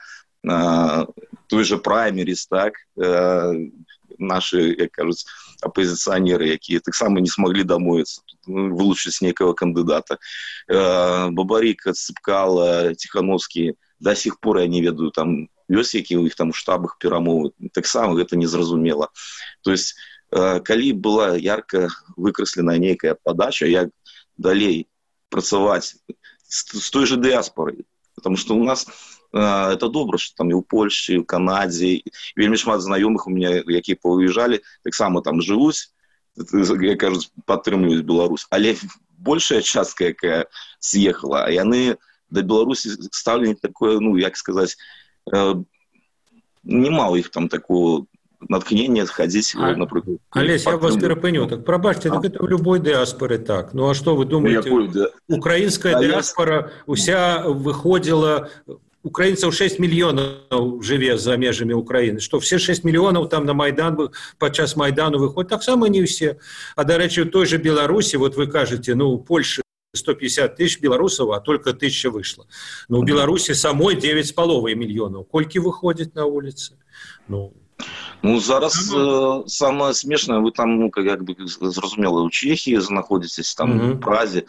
той же праймерис, так, наши, як кажуць, апозіцыянеры, якія таксама не смогли домовиться, вылучыць некого кандидата. Бабарыка, Цыпкала, Тихановский, до сих пор я не ведаю, там, ёсць які у іх там штабах перамовы, таксама гэта незразумела. То есть, калі была ярко выкрэсленая нейкая подача, як далей працаваць с той же диаспорой, потому что у нас это добра, что там и у Польши, и у Канаде, и вельмі шмат знаёмых у меня, якія паўыязджалі, таксама там жывуць, я кажу, падтрымліваюць Беларусь, але большая частка, якая з'ехала, а яны да Беларусі ставленне такое, ну, як сказаць, нема у іх там такого натхнение ходить, например. Олесь, я вас перепыню. Так пробачьте, так это в любой диаспоре так. Ну а что вы думаете? Украинская диаспора уся выходила... Украинцев 6 миллионов живе за межами Украины. Что, все 6 миллионов там на Майдан, подчас Майдану выходят? Так само не все. А, до речи, в той же Беларуси, вот вы кажете, ну, в Польше 150 тысяч белорусов, а только 1000 вышло. Но в Беларуси самой 9,5 миллионов. Кольки выходят на улицы? Ну, зараз самое смешное, вы там, ну, как бы, зразумела, у Чехии находитесь, там, в Празе.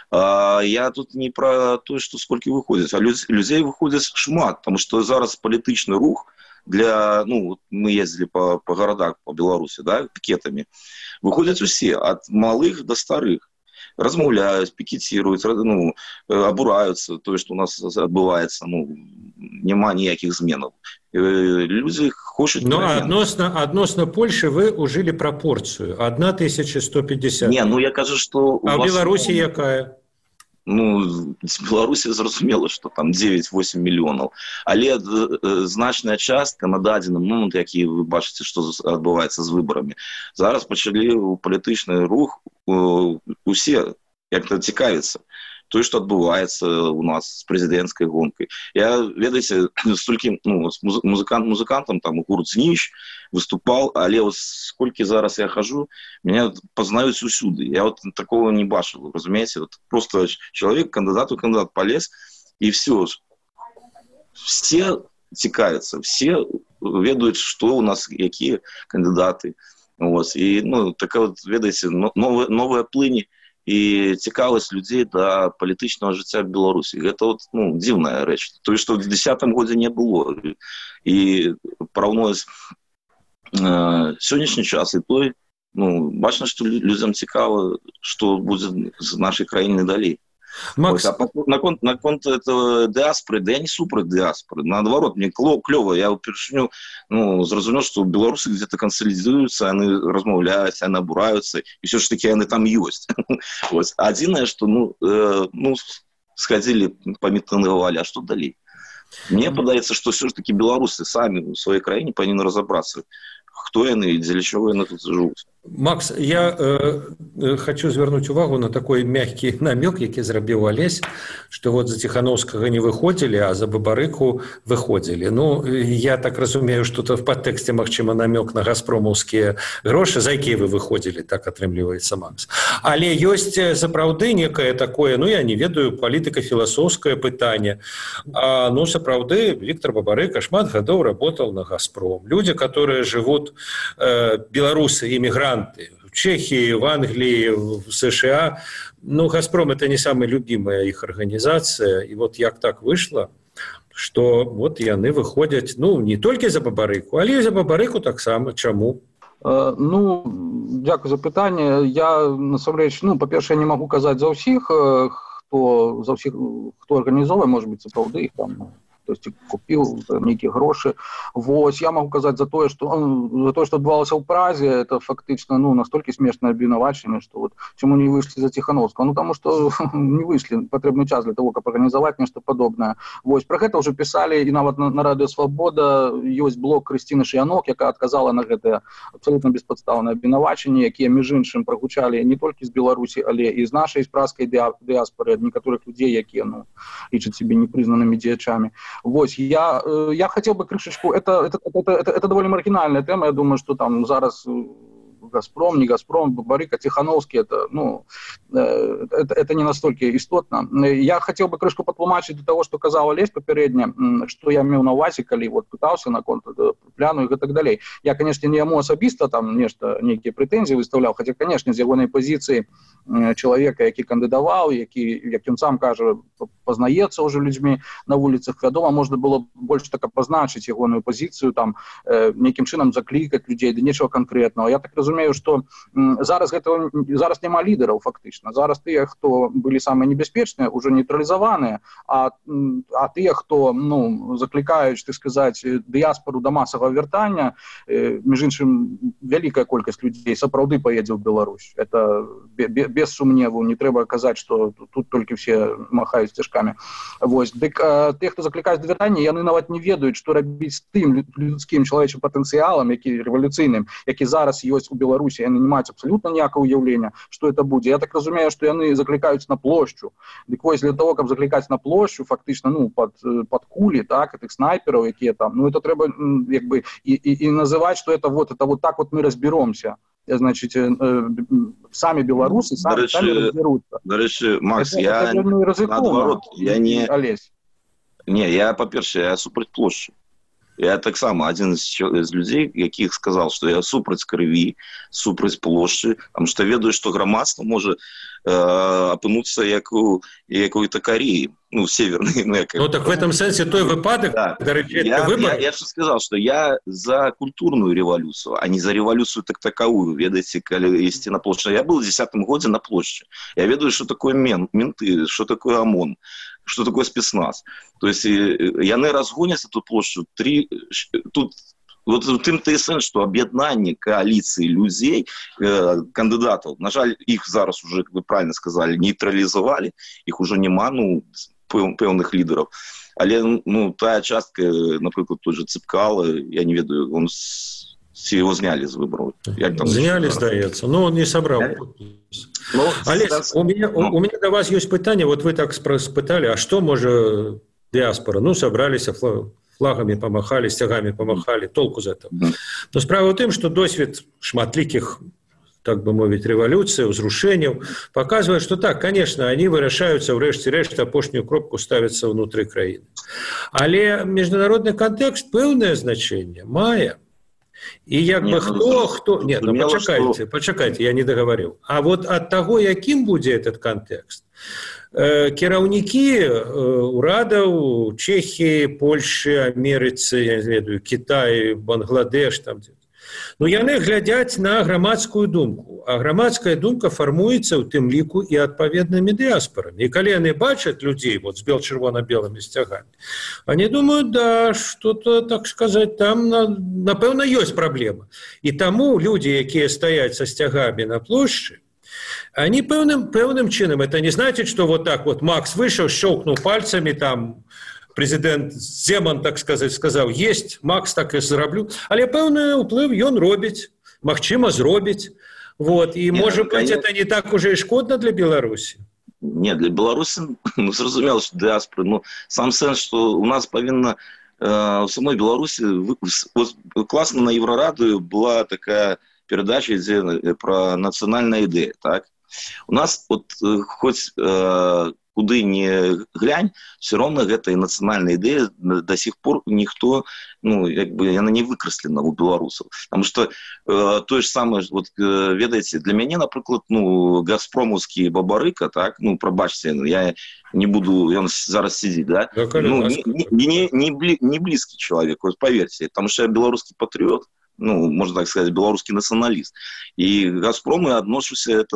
Я тут не про то, что сколько выходит, а людей выходит шмат, потому что зараз политичный рух для, ну, мы ездили по городах, по Беларуси, да, пикетами, выходят все, от малых до старых. Размовляют, пикетируют, ну, обураются, то, что у нас отбывается, ну, нема ніяких зменов. Люди хочуть... Но относно Польши вы ужили пропорцию. 1150. Не, ну я кажу, что... А в Беларуси якая? Ну, з Беларусі зразумела, што там 9-8 мільёнаў. Але значная частка на дадзеным момант, які вы бачыце, што адбываецца з выбарамі. Зараз пачалі ў палітычны рух усе як-то цікавіцца. То, что отбывается у нас с президентской гонкой. Я, ведаете, столько, ну, музыкантом, там, гурт «Знищ» выступал, але вот сколько зараз я хожу, меня познают усюды. Я вот такого не бачил, разумеете? Вот просто человек, кандидат полез, и все. Все цікавятся, все ведают, что у нас, какие кандидаты. Вот. И, ну, такая вот, ведаете, новая плынь і цікавасць людзей да палітычнага жыцця Беларусі. Гэта вот, ну, дзіўная рэч. Тое, што ў 2010 годзе не было. І параўнуць сённяшні час і той, ну, бачна, што людзям цікава, што будзе з нашай краіны далей. Макс... А наконт этого диаспоры, да я не супраць диаспоры, наоборот, мне клёво, я впершыню, ну, зразумеў, што беларусы где-то консолидируются, они размаўляюць, они абураюцца, и все ж таки они там есть. Вот. Адзінае, что, ну, сходили, памітынгавалі, а что далей? Мне падаецца, что все ж таки беларусы сами в своей краіне павінны разобраться, хто яны і дзеля чаго яны тут жывуць. Макс, я хочу звярнуць увагу на такой мягкий намек, які зрабіў Олесь, что вот за Тихановскага не выходили, а за Бабарыку выходили. Ну, я так разумею, что в подтексте, магчыма, намек на газпромаўскія грошы, за якія вы выходили, так атрымліваецца, Макс. Але ёсць сапраўды некае такое, ну, я не ведаю, палітыка-філасофскае пытанне. Ну, сапраўды, Виктор Бабарыка шмат гадоў работал на Газпром. Люди, которые живут, белорусы, иммигранты, в Чехии, в Англии, в США. Ну, «Газпром» — это не самая любимая их организация. И вот як так вышло, что вот яны выходят, ну, не только за Бабарыку, але и за Бабарыку так само. Чаму? Ну, дякую за пытанне. Я, насамрэч, ну, па-першае, не могу казаць за ўсіх, хто арганізоўвае, может быть, сапраўды іх там... То есть купил некие гроши. Вот. Я могу сказать за то, что отбывалось в Празе, это фактично, ну, настолько смешное обвинувачение, что вот чему не вышли за Тихановского. Ну, потому что не вышли, потребный час для того, как организовать нечто подобное. Вот. Про это уже писали, и нават на Радио Свобода есть блог Кристины Шиянок, яка отказала на это абсолютно бесподставное обвинувачение, які, між іншим, прогучали не только из Беларуси, але и из нашей, из пражской диаспоры, от некоторых людей, які, ну, лічат себе непризнанными деячами. Вот, я хотел бы крышечку, это довольно маргинальная тема, я думаю, что там зараз Газпром, не Газпром, Бабарыка, Тихановский, это, ну, это не настолько істотно. Я хотел бы крышку патлумачыць до того, что казаў Олесь папярэдне, что я меў на увазе, калі вот пытаўся на конт пляну и так далей. Я, конечно, не яму асабіста там некие претензии выставлял, хотя, конечно, з ягонай позиции человека, які кандыдаваў, як ён сам кажа, познаецца уже людьми на улицах, вядома, можно было больше так обозначить ягоную позицию, там, неким чынам закликать людей, да нечего конкретного. Я так разумею, что зараз няма лидеров фактично. Зараз тыя, хто былі самыя небяспечныя, уже нейтралізаваныя, а тыя, хто, ну, закликаюць, так сказать, дыяспору до массового вяртання, між іншым, вялікая колькасць людей сапраўды поедзе ў Беларусь. Это без сумневу, не трэба казаць, што тут толькі все махаюць сцяжкамі. Вось. Дык тых, хто заклікаюць да вяртання, яны нават не ведаюць, што рабіць з тым людскім чалавечым патэнцыялам, які рэвалюцыйным, які зараз ёсць у Беларусі, яны не маюць абсалютна ніякага ўяўлення, што это будзе. Я так разумею, што яны заклікаюць на плошчу. Дык вось для того, каб заклікаць на плошчу, фактычна, пад кулі, так, тых снайпераў, якія там, это трэба, як бы, і называць, што это вот так вот мы разберомся. Значит, сами белорусы сами разберутся. До речі, Макс, я наоборот, я не... Олесь. Не, я, по-перше, я супроть площі. Я так само один из людей, яких сказал, что я супроть крові, супроть площі, потому что ведаю, что громадство может опинуться як у якої-то Кореї, северной. Так в этом сенсе той випадок, да. Я же сказал, что я за культурную революцию, а не за революцию так таковую. Ведаете, если на площади. Я был в 2010 году на площади. Я ведаю, что такое менты, что такое ОМОН, что такое спецназ. То есть яны разгоняць эту площадь. Тут вот тым-то і сэнс, што аб'яднанне кааліцыі людзей, кандыдатаў, на жаль, іх зараз уже, как вы правильно сказали, нейтралізавалі, іх уже няма, пэўных лідараў. Але, тая частка, напрыклад, той же Цыпкала, я не ведаю, ці его зняли з выбораў. Зняли, здаецца, но он не сабраў. Олесь, у меня до вас ёсць пытанне, вот вы так спыталі, а што можа дыаспора? Собраліся флагами помахали, стягами помахали, толку з этого. Но справа ў тым, што досвед шматлікіх, так бы мовіць, рэвалюцый, узрушэнняў показывает, что так, конечно, они вырашаюцца ў рэшце-рэшт, апошнюю кропку ставяцца ўнутры краіны. Але міжнародны кантэкст пэўнае значэнне мае. І як бы хто... Нет, почакайте, я не договорил. А вот от того, якім будзе этот контекст, кіраўнікі урадаў Чехіі, Польшы, Амерыцы, я не ведаю, Китаі, Бангладеш, там дзе. Яны глядяць на грамадскую думку, а грамадская думка фармуецца ў тым ліку і адпаведнымі дыаспорамі. І калі яны бачаць людзей вот з чырвона-белымі сцягамі, они думают, да, что-то, так сказать, там, напэўна, ёсць праблема. І таму людзі, якія стаяць са сцягамі на плошчы, они пэўным чынам, это не значит, что вот так вот Макс вышел, щелкнул пальцами, там, президент Земан, так сказать, сказал, есть, Макс, так и зараблю. Але пэўны ўплыв ён робіць, магчыма, зробіць. Вот. И, может быть, это не так уже и шкодно для Беларуси? Не, для Беларуси, зразумела, что диаспора, сам сенс, что у нас повинно в самой Беларуси, классно на Еврорадио была такая передача, где про национальная идея, так? У нас вот хоть куды не глянь, все равно этой национальной идеи до сих пор никто, она не выкраслена у белорусов. Потому что то же самое, вот, ведаете, для меня, например, газпромовский Бабарыка, так, пробачьте, я не буду, он зараз сидит, да, не близкий человек, вот поверьте, потому что я белорусский патриот, можно так сказать, белорусский националист. И Газпромы отношуся, это,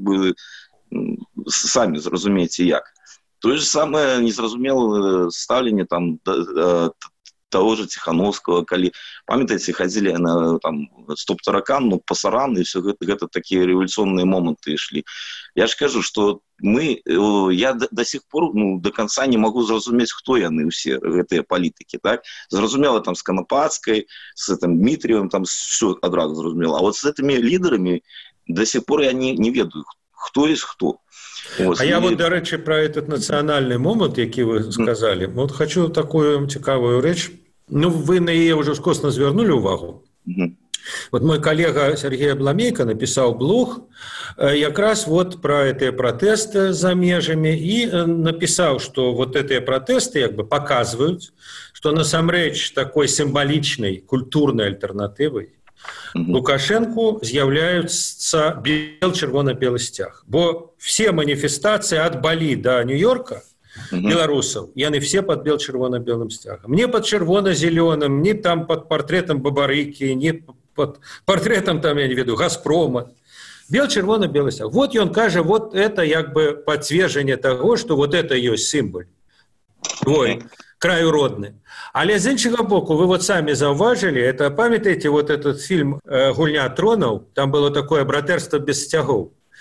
самі зразумееце як. То же самое незразумело ставленне там того же Тихановского, калі, памятаеце, ходили на там стоп-таракан, пасаран, и все это такие революционные моменты шли. Я же скажу, что я до сих пор до конца не могу зразуметь, кто яны все гэтыя политики, так? Зразумела там с Конопатской, с этим Дмитриевым, там все одразу зразумела. А вот с этими лидерами до сих пор я не ведаю, кто есть кто. Я вот, до речі, про этот национальный момент, який вы сказали, вот хочу такую цікавую речь. Вы на яе уже скосно звернули увагу. Вот мой коллега Сергей Абламейко написал блог якраз вот про эти протесты за межами и написал, что вот эти протесты как бы показывают, что насамрэч такой символичной культурной альтернативой Лукашенко з'являюцца чырвона-белы сцяг. Бо все маніфестацыі ад Балі до Нью-Йорка беларусаў, яны все под чырвона-белым сцягам. Не под чырвона-зелёным, не там под портретом Бабарыкі, не под портретом, там, я не веду, Газпрома. Чырвона-белы сцяг. Вот ён кажа, вот это як бы подтверждение того, что вот это ёсць сімвол. Краю родны. Але з іншага боку, вы вот сами заўважили, это, памятаете, вот этот фильм «Гульня тронаў», там было такое братерство без сцягоў.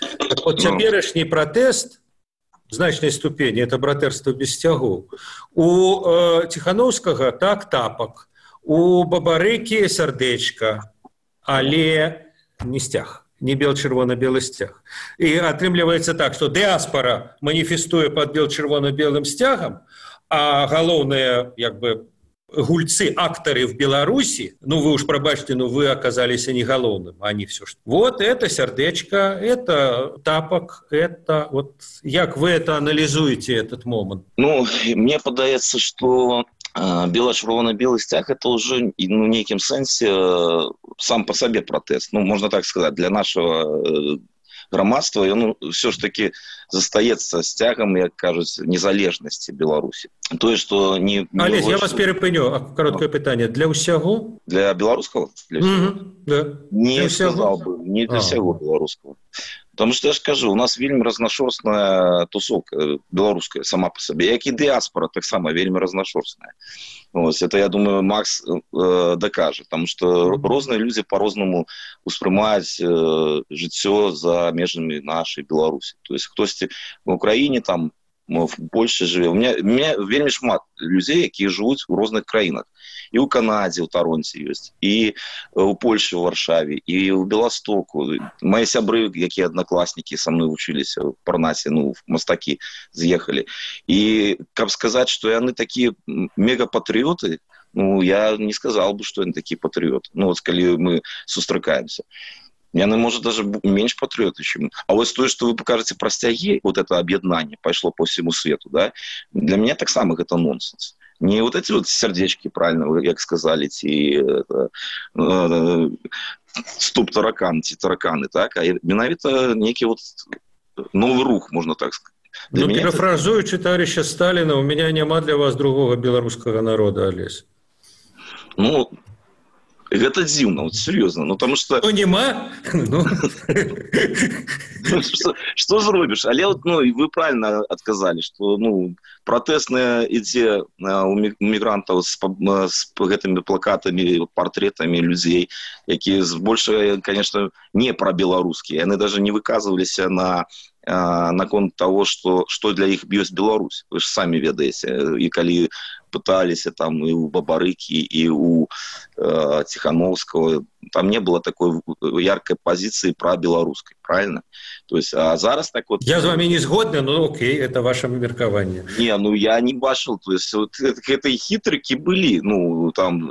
Так вот, цяперашні пратэст в значнай ступені это братэрства без сцягоў. У Ціханаўскага так тапак, у Бабарыкі сардэчка, але не сцяг, не бел-чырвона-белы сцяг. І атрымліваецца так, што дыаспара маніфестуе пад бел-чырвона-белым сцягам, а галоўныя, як бы, гульцы, акторы в Беларуси, ну вы уж пробачьте, но вы оказались не головным, они все что. Вот это сердечко, это тапок, это вот, як вы это анализуете, этот момент? Ну, мне подается, что бело-червоно-белый стяг это уже, ну, в неким сенсе сам по себе протест. Ну, можно так сказать, для нашего громадства, ну, все ж таки застаецца сцягам, як кажуць, незалежнасці Беларусі. Тое, што не... Олесь, я вас перепыню, кароткае пытанне. Для ўсяго? Для беларускага? Для да. Не сказал бы, не для всего беларускага. Потому что, я ж кажу, у нас вельмі разнашорстная тусовка беларуская сама по себе, як і дыаспора таксама вельмі разнашорстная. Вот, это, я думаю, Макс докажет, потому что розныя люди по-рознаму успрымаюць жыццё за межамі нашай Беларусі. То есть хтосьці в Украине, там, в Польше жыве. У меня вельмі шмат людзей, якія жывуць у розных краінах. І ў Канадзе, ў Таронце ёсць, і ў Польше, ў Варшаве, і ў Беластоку. Мои сябры, якія аднакласнікі са мной вучыліся в Парнасе, ну, в мастакі з'ехалі. І, каб сказаць, што яны такія мегапатрыёты, ну, я не сказал бы, што яны такія патрыёты. Ну, вот, калі мы сустракаемся. Яны, может, даже меньше патриоты, чем... А вот то, что вы покажете про стяги, вот это объединение пошло по всему свету, да, для меня так само это нонсенс. Не вот эти вот сердечки, правильно, вы как сказали, стоп-тараканы, ті тараканы, так, а менавіта некий вот новый рух, можно так сказать. Ну, перефразуючи товарища Сталина, у меня нема для вас другого белорусского народа, Олесь. Ну... Это дзіўна, вот серьезно, ну потому что... Ну, нема? Что зробишь? Але вот, ну, вы правильно отказали, что, ну, протестная идея у мигрантов с этими плакатами, портретами людей, якія больше, конечно, не про-белорусские, они даже не выказывались на конт того, что для их ёсць Беларусь. Вы же сами ведаете, и калі пытались там и у Бабарыки, и у Тихановского, там не было такой яркой позиции про белорусской, правильно? То есть, а зараз так вот... Я с вами не сгодна, но окей, это ваше меркование. Не, ну я не бачил, то есть, вот это и хитрики были, ну, там,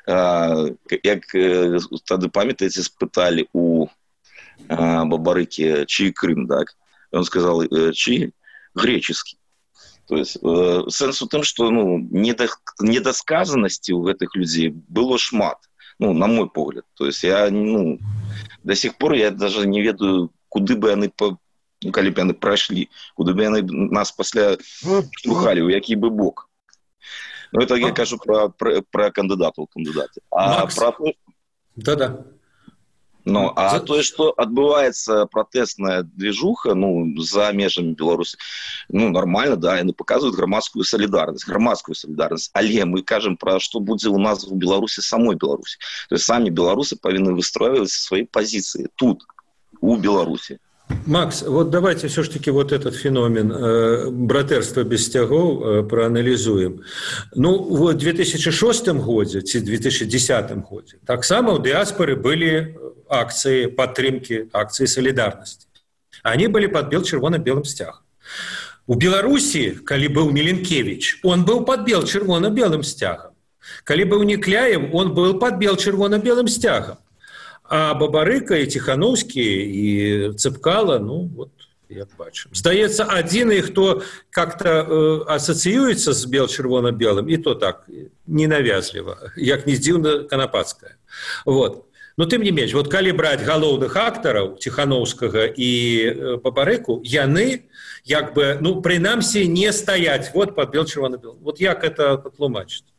як тады, памятаете, спытали у Бабарыки, чий Крым, так? Он сказал, чий? Греческий. То есть сенс у тым, что, ну, недосказанности у этих людей было шмат, ну, на мой погляд. То есть я, ну, до сих пор я даже не ведаю, куды бы яны ну, калі б яны прайшлі, куды бы яны нас пасля штурхалі, у які бы бок. Ну, это я кажу про кандидатаў, кандидаты. А Макс. про... Да-да. Ну, а то, что отбывается протестная движуха, ну, за межами Беларуси, ну, нормально, да, они показывают громадскую солидарность, але мы кажем про что будет у нас в Беларуси, самой Беларуси. То есть сами белорусы повинны выстраивать свои позиции тут, у Беларуси. Макс, вот давайте все-таки вот этот феномен братэрства без сцягоў проанализуем. Ну, вот в 2006 годзе ці 2010 годзе таксама у дыаспоры были акции падтрымки, акции солидарности. Они были под бел-чырвона-белым сцягам. У Беларуси, калі был Миленкевич, он был под бел-чырвона-белым сцягам. Калі был Некляев, он был под бел-чырвона-белым сцягам. А Бабарыка и Тихановский и Цепкало, ну вот, як бачым. Здаецца, адзіны, хто как-то асацыюецца з бел-чырвона-белым, і то так, ненавязліва, як не дзіўна Канапацкая. Вот. Но тым не менш, вот калі браць галоўных актараў Тихановскага і Бабарыку, яны, як бы, ну, прынамсі, не стаяць вот под бел-чырвона-белым. Вот як это тлумачыць?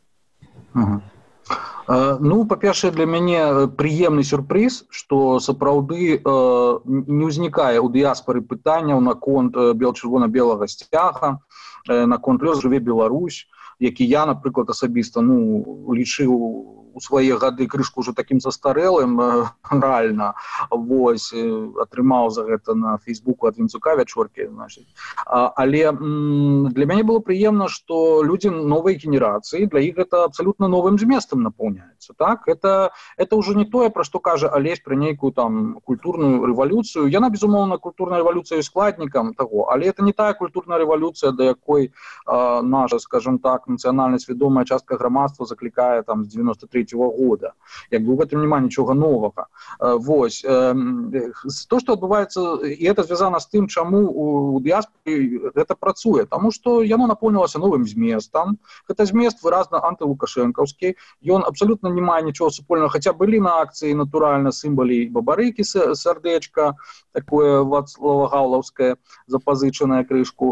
Ну, па-першае, для мяне прыемны сюрпрыз, што сапраўды не ўзнікае ў дыяспары пытанняў наконт бел-чырвона-белага сцяга, наконт лёс жыве Беларусь, які я, напрыклад, асабіста, ну, лічыў у свае гады крышку ўжо такім застарэлым рэальна, вось, атрымаў за гэта на Фейсбуку ад Вінцука вячоркі, значыць. Але для мяне было прыемна, што людзі новай генерацыі, для іх гэта абсалютна новым зместам напаўняецца, так? Это ўжо не тое, пра што кажа Алесь пра нейкую там культурную рэвалюцыю. Яна, безумоўна, культурная рэвалюцыя складнікам таго, але это не тая культурная рэвалюцыя, да якой наша, скажем так, нацыянальна свядомая частка грамадства заклікае там з 93-го года. Як бы ў гэтым няма нічога новага. Вось. То, што адбываецца, і гэта звязана з тым, чаму у дыяспоры гэта працуе, таму што яно напоўнілася новым зместам. Гэта змест выразна антылукашэнкаўскі. Ён абсалютна не мае нічога супольнага, хаця былі на акцыі, натуральна, сімвалі бабарыкі, сардэчка, такое вацлава-гаўлаўскае, запазычанае крышку.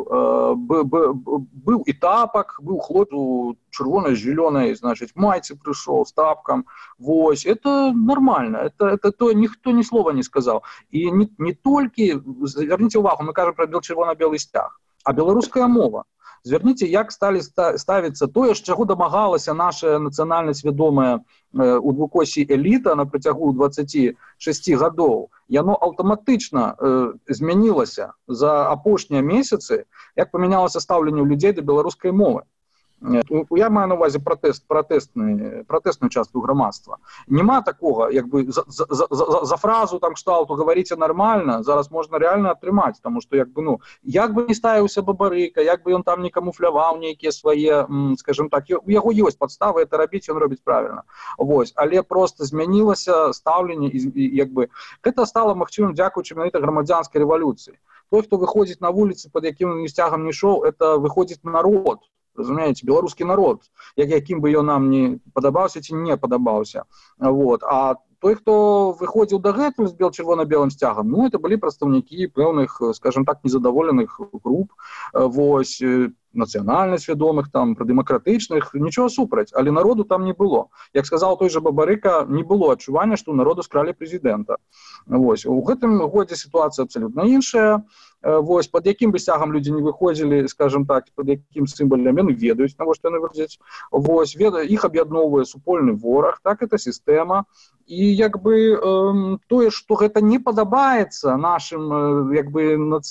Быў і тапак, быў хлоп у чырвона-зелёнай, значыць, майцы прыйшоў з тапкам. Вось, это нормально, это то, ніхто ні слова не сказаў. І не толькі, зверніце ўвагу, мы кажам пра чырвона-белы сцяг, а беларуская мова. Зверніце, як сталі ставіцца тое, з чаго дамагалася наша нацыянальна свядомая у двукосі эліта на працягу 26 гадоў. Яно аўтаматычна змянілася за апошнія месяцы, як памянялася стаўленне ў людзей да беларускай мовы. Я маю на увазі пратэсную частку грамадства. Нема такога, як бы за фразу там кшталту «говорите нормально» зараз можна реально атрымаць, тому што як бы не ставіўся бабарыка, як бы ён там не камуфляваў нейкія свае, скажем так, у яго ёсць падставы это рабіць, ён робіць правільна. Вось, але просто змянілася стаўленне, і як бы гэта стала магчымым дзякуючы менавіта грамадзянскай рэвалюцыі. Той, хто выходзіць на вуліцы, пад якім сцягам не ішоў, это выходзіць народ. Разумееце, беларускі народ, якім бы ён нам не падабаўся ці не падабаўся. Вот. А той, хто выходзіў дагэтуль з чырвона-белым сцягам, это былі прадстаўнікі пэўных, скажем так, незадаволеных груп, вось, нацыянальна свядомых, там, прадэмакратычных, нічога супраць, але народу там не было. Як сказаў той жа Бабарыка, не было адчування, што ў народу скралі прэзідэнта. Вось. У гэтым годзе сітуацыя абсалютна іншая. Вось, пад якім бы сцягам людзі не выходзілі, скажем так, пад якім сімвалем, яны ведаюць, навошта яны выходзяць. Вось, іх аб'ядноўвае супольны вораг, так, это сістэма. І як бы тое, што гэта не падабаецца нашым як бы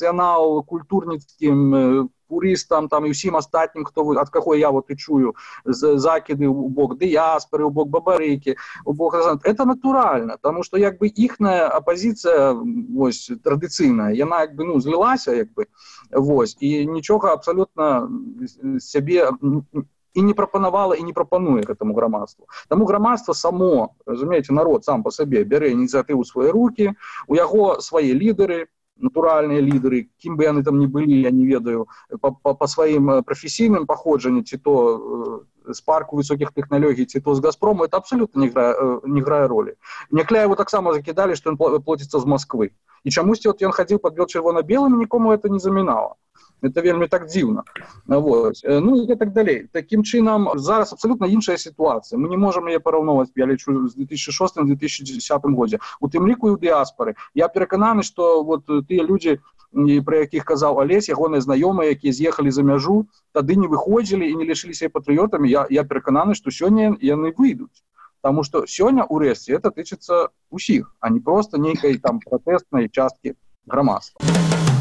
нацыянал-культурніцкім пурыстам там і ўсім астатнім, ад каго я вот і чую закіды ў бок дыяспоры, ў бок бабарыкі, у бок, это натуральна, таму што як бы іхная апазіцыя вось традыцыйная, яна як бы злілася як бы, вось, і нічога абсалютна сябе і не прапанавала, і не прапануе гэтаму грамадству. Таму грамадства само, разумееце, народ сам па сабе бярэ ініцыятыву ў свае рукі, у яго свае лідары, натуральныя лідары, кім бы яны там не былі, я не ведаю, па сваім прафесійным паходжанні, ці то з парку высокіх тэхналогій, ці то з Газпрому, это абсалютна не грае ролі. Някляеву таксама закідалі, што ён плоціцца з Москвы. І чамусьці ён хадзіў пад чырвона-белым, і нікому это не замінала. Это вельмі так дзіўна. Вот. І так далей. Такім чынам, зараз абсалютна іншая сітуацыя. Мы не можам яе параўноўваць, я лічу, з 2006-2010 годзе. У тым ліку і ў дыяспары. Я перакананы, што вот тыя людзі, пра якіх казаў Алесь, ягоныя знаёмыя, якія з'ехалі за мяжу, тады не выходзілі і не лічыліся патрыётамі, я перакананы, што сёння яны выйдуць. Таму што сёння, урэшце, это тычыцца ўсіх, а не проста нейкай там пратэснай часткі грамадства.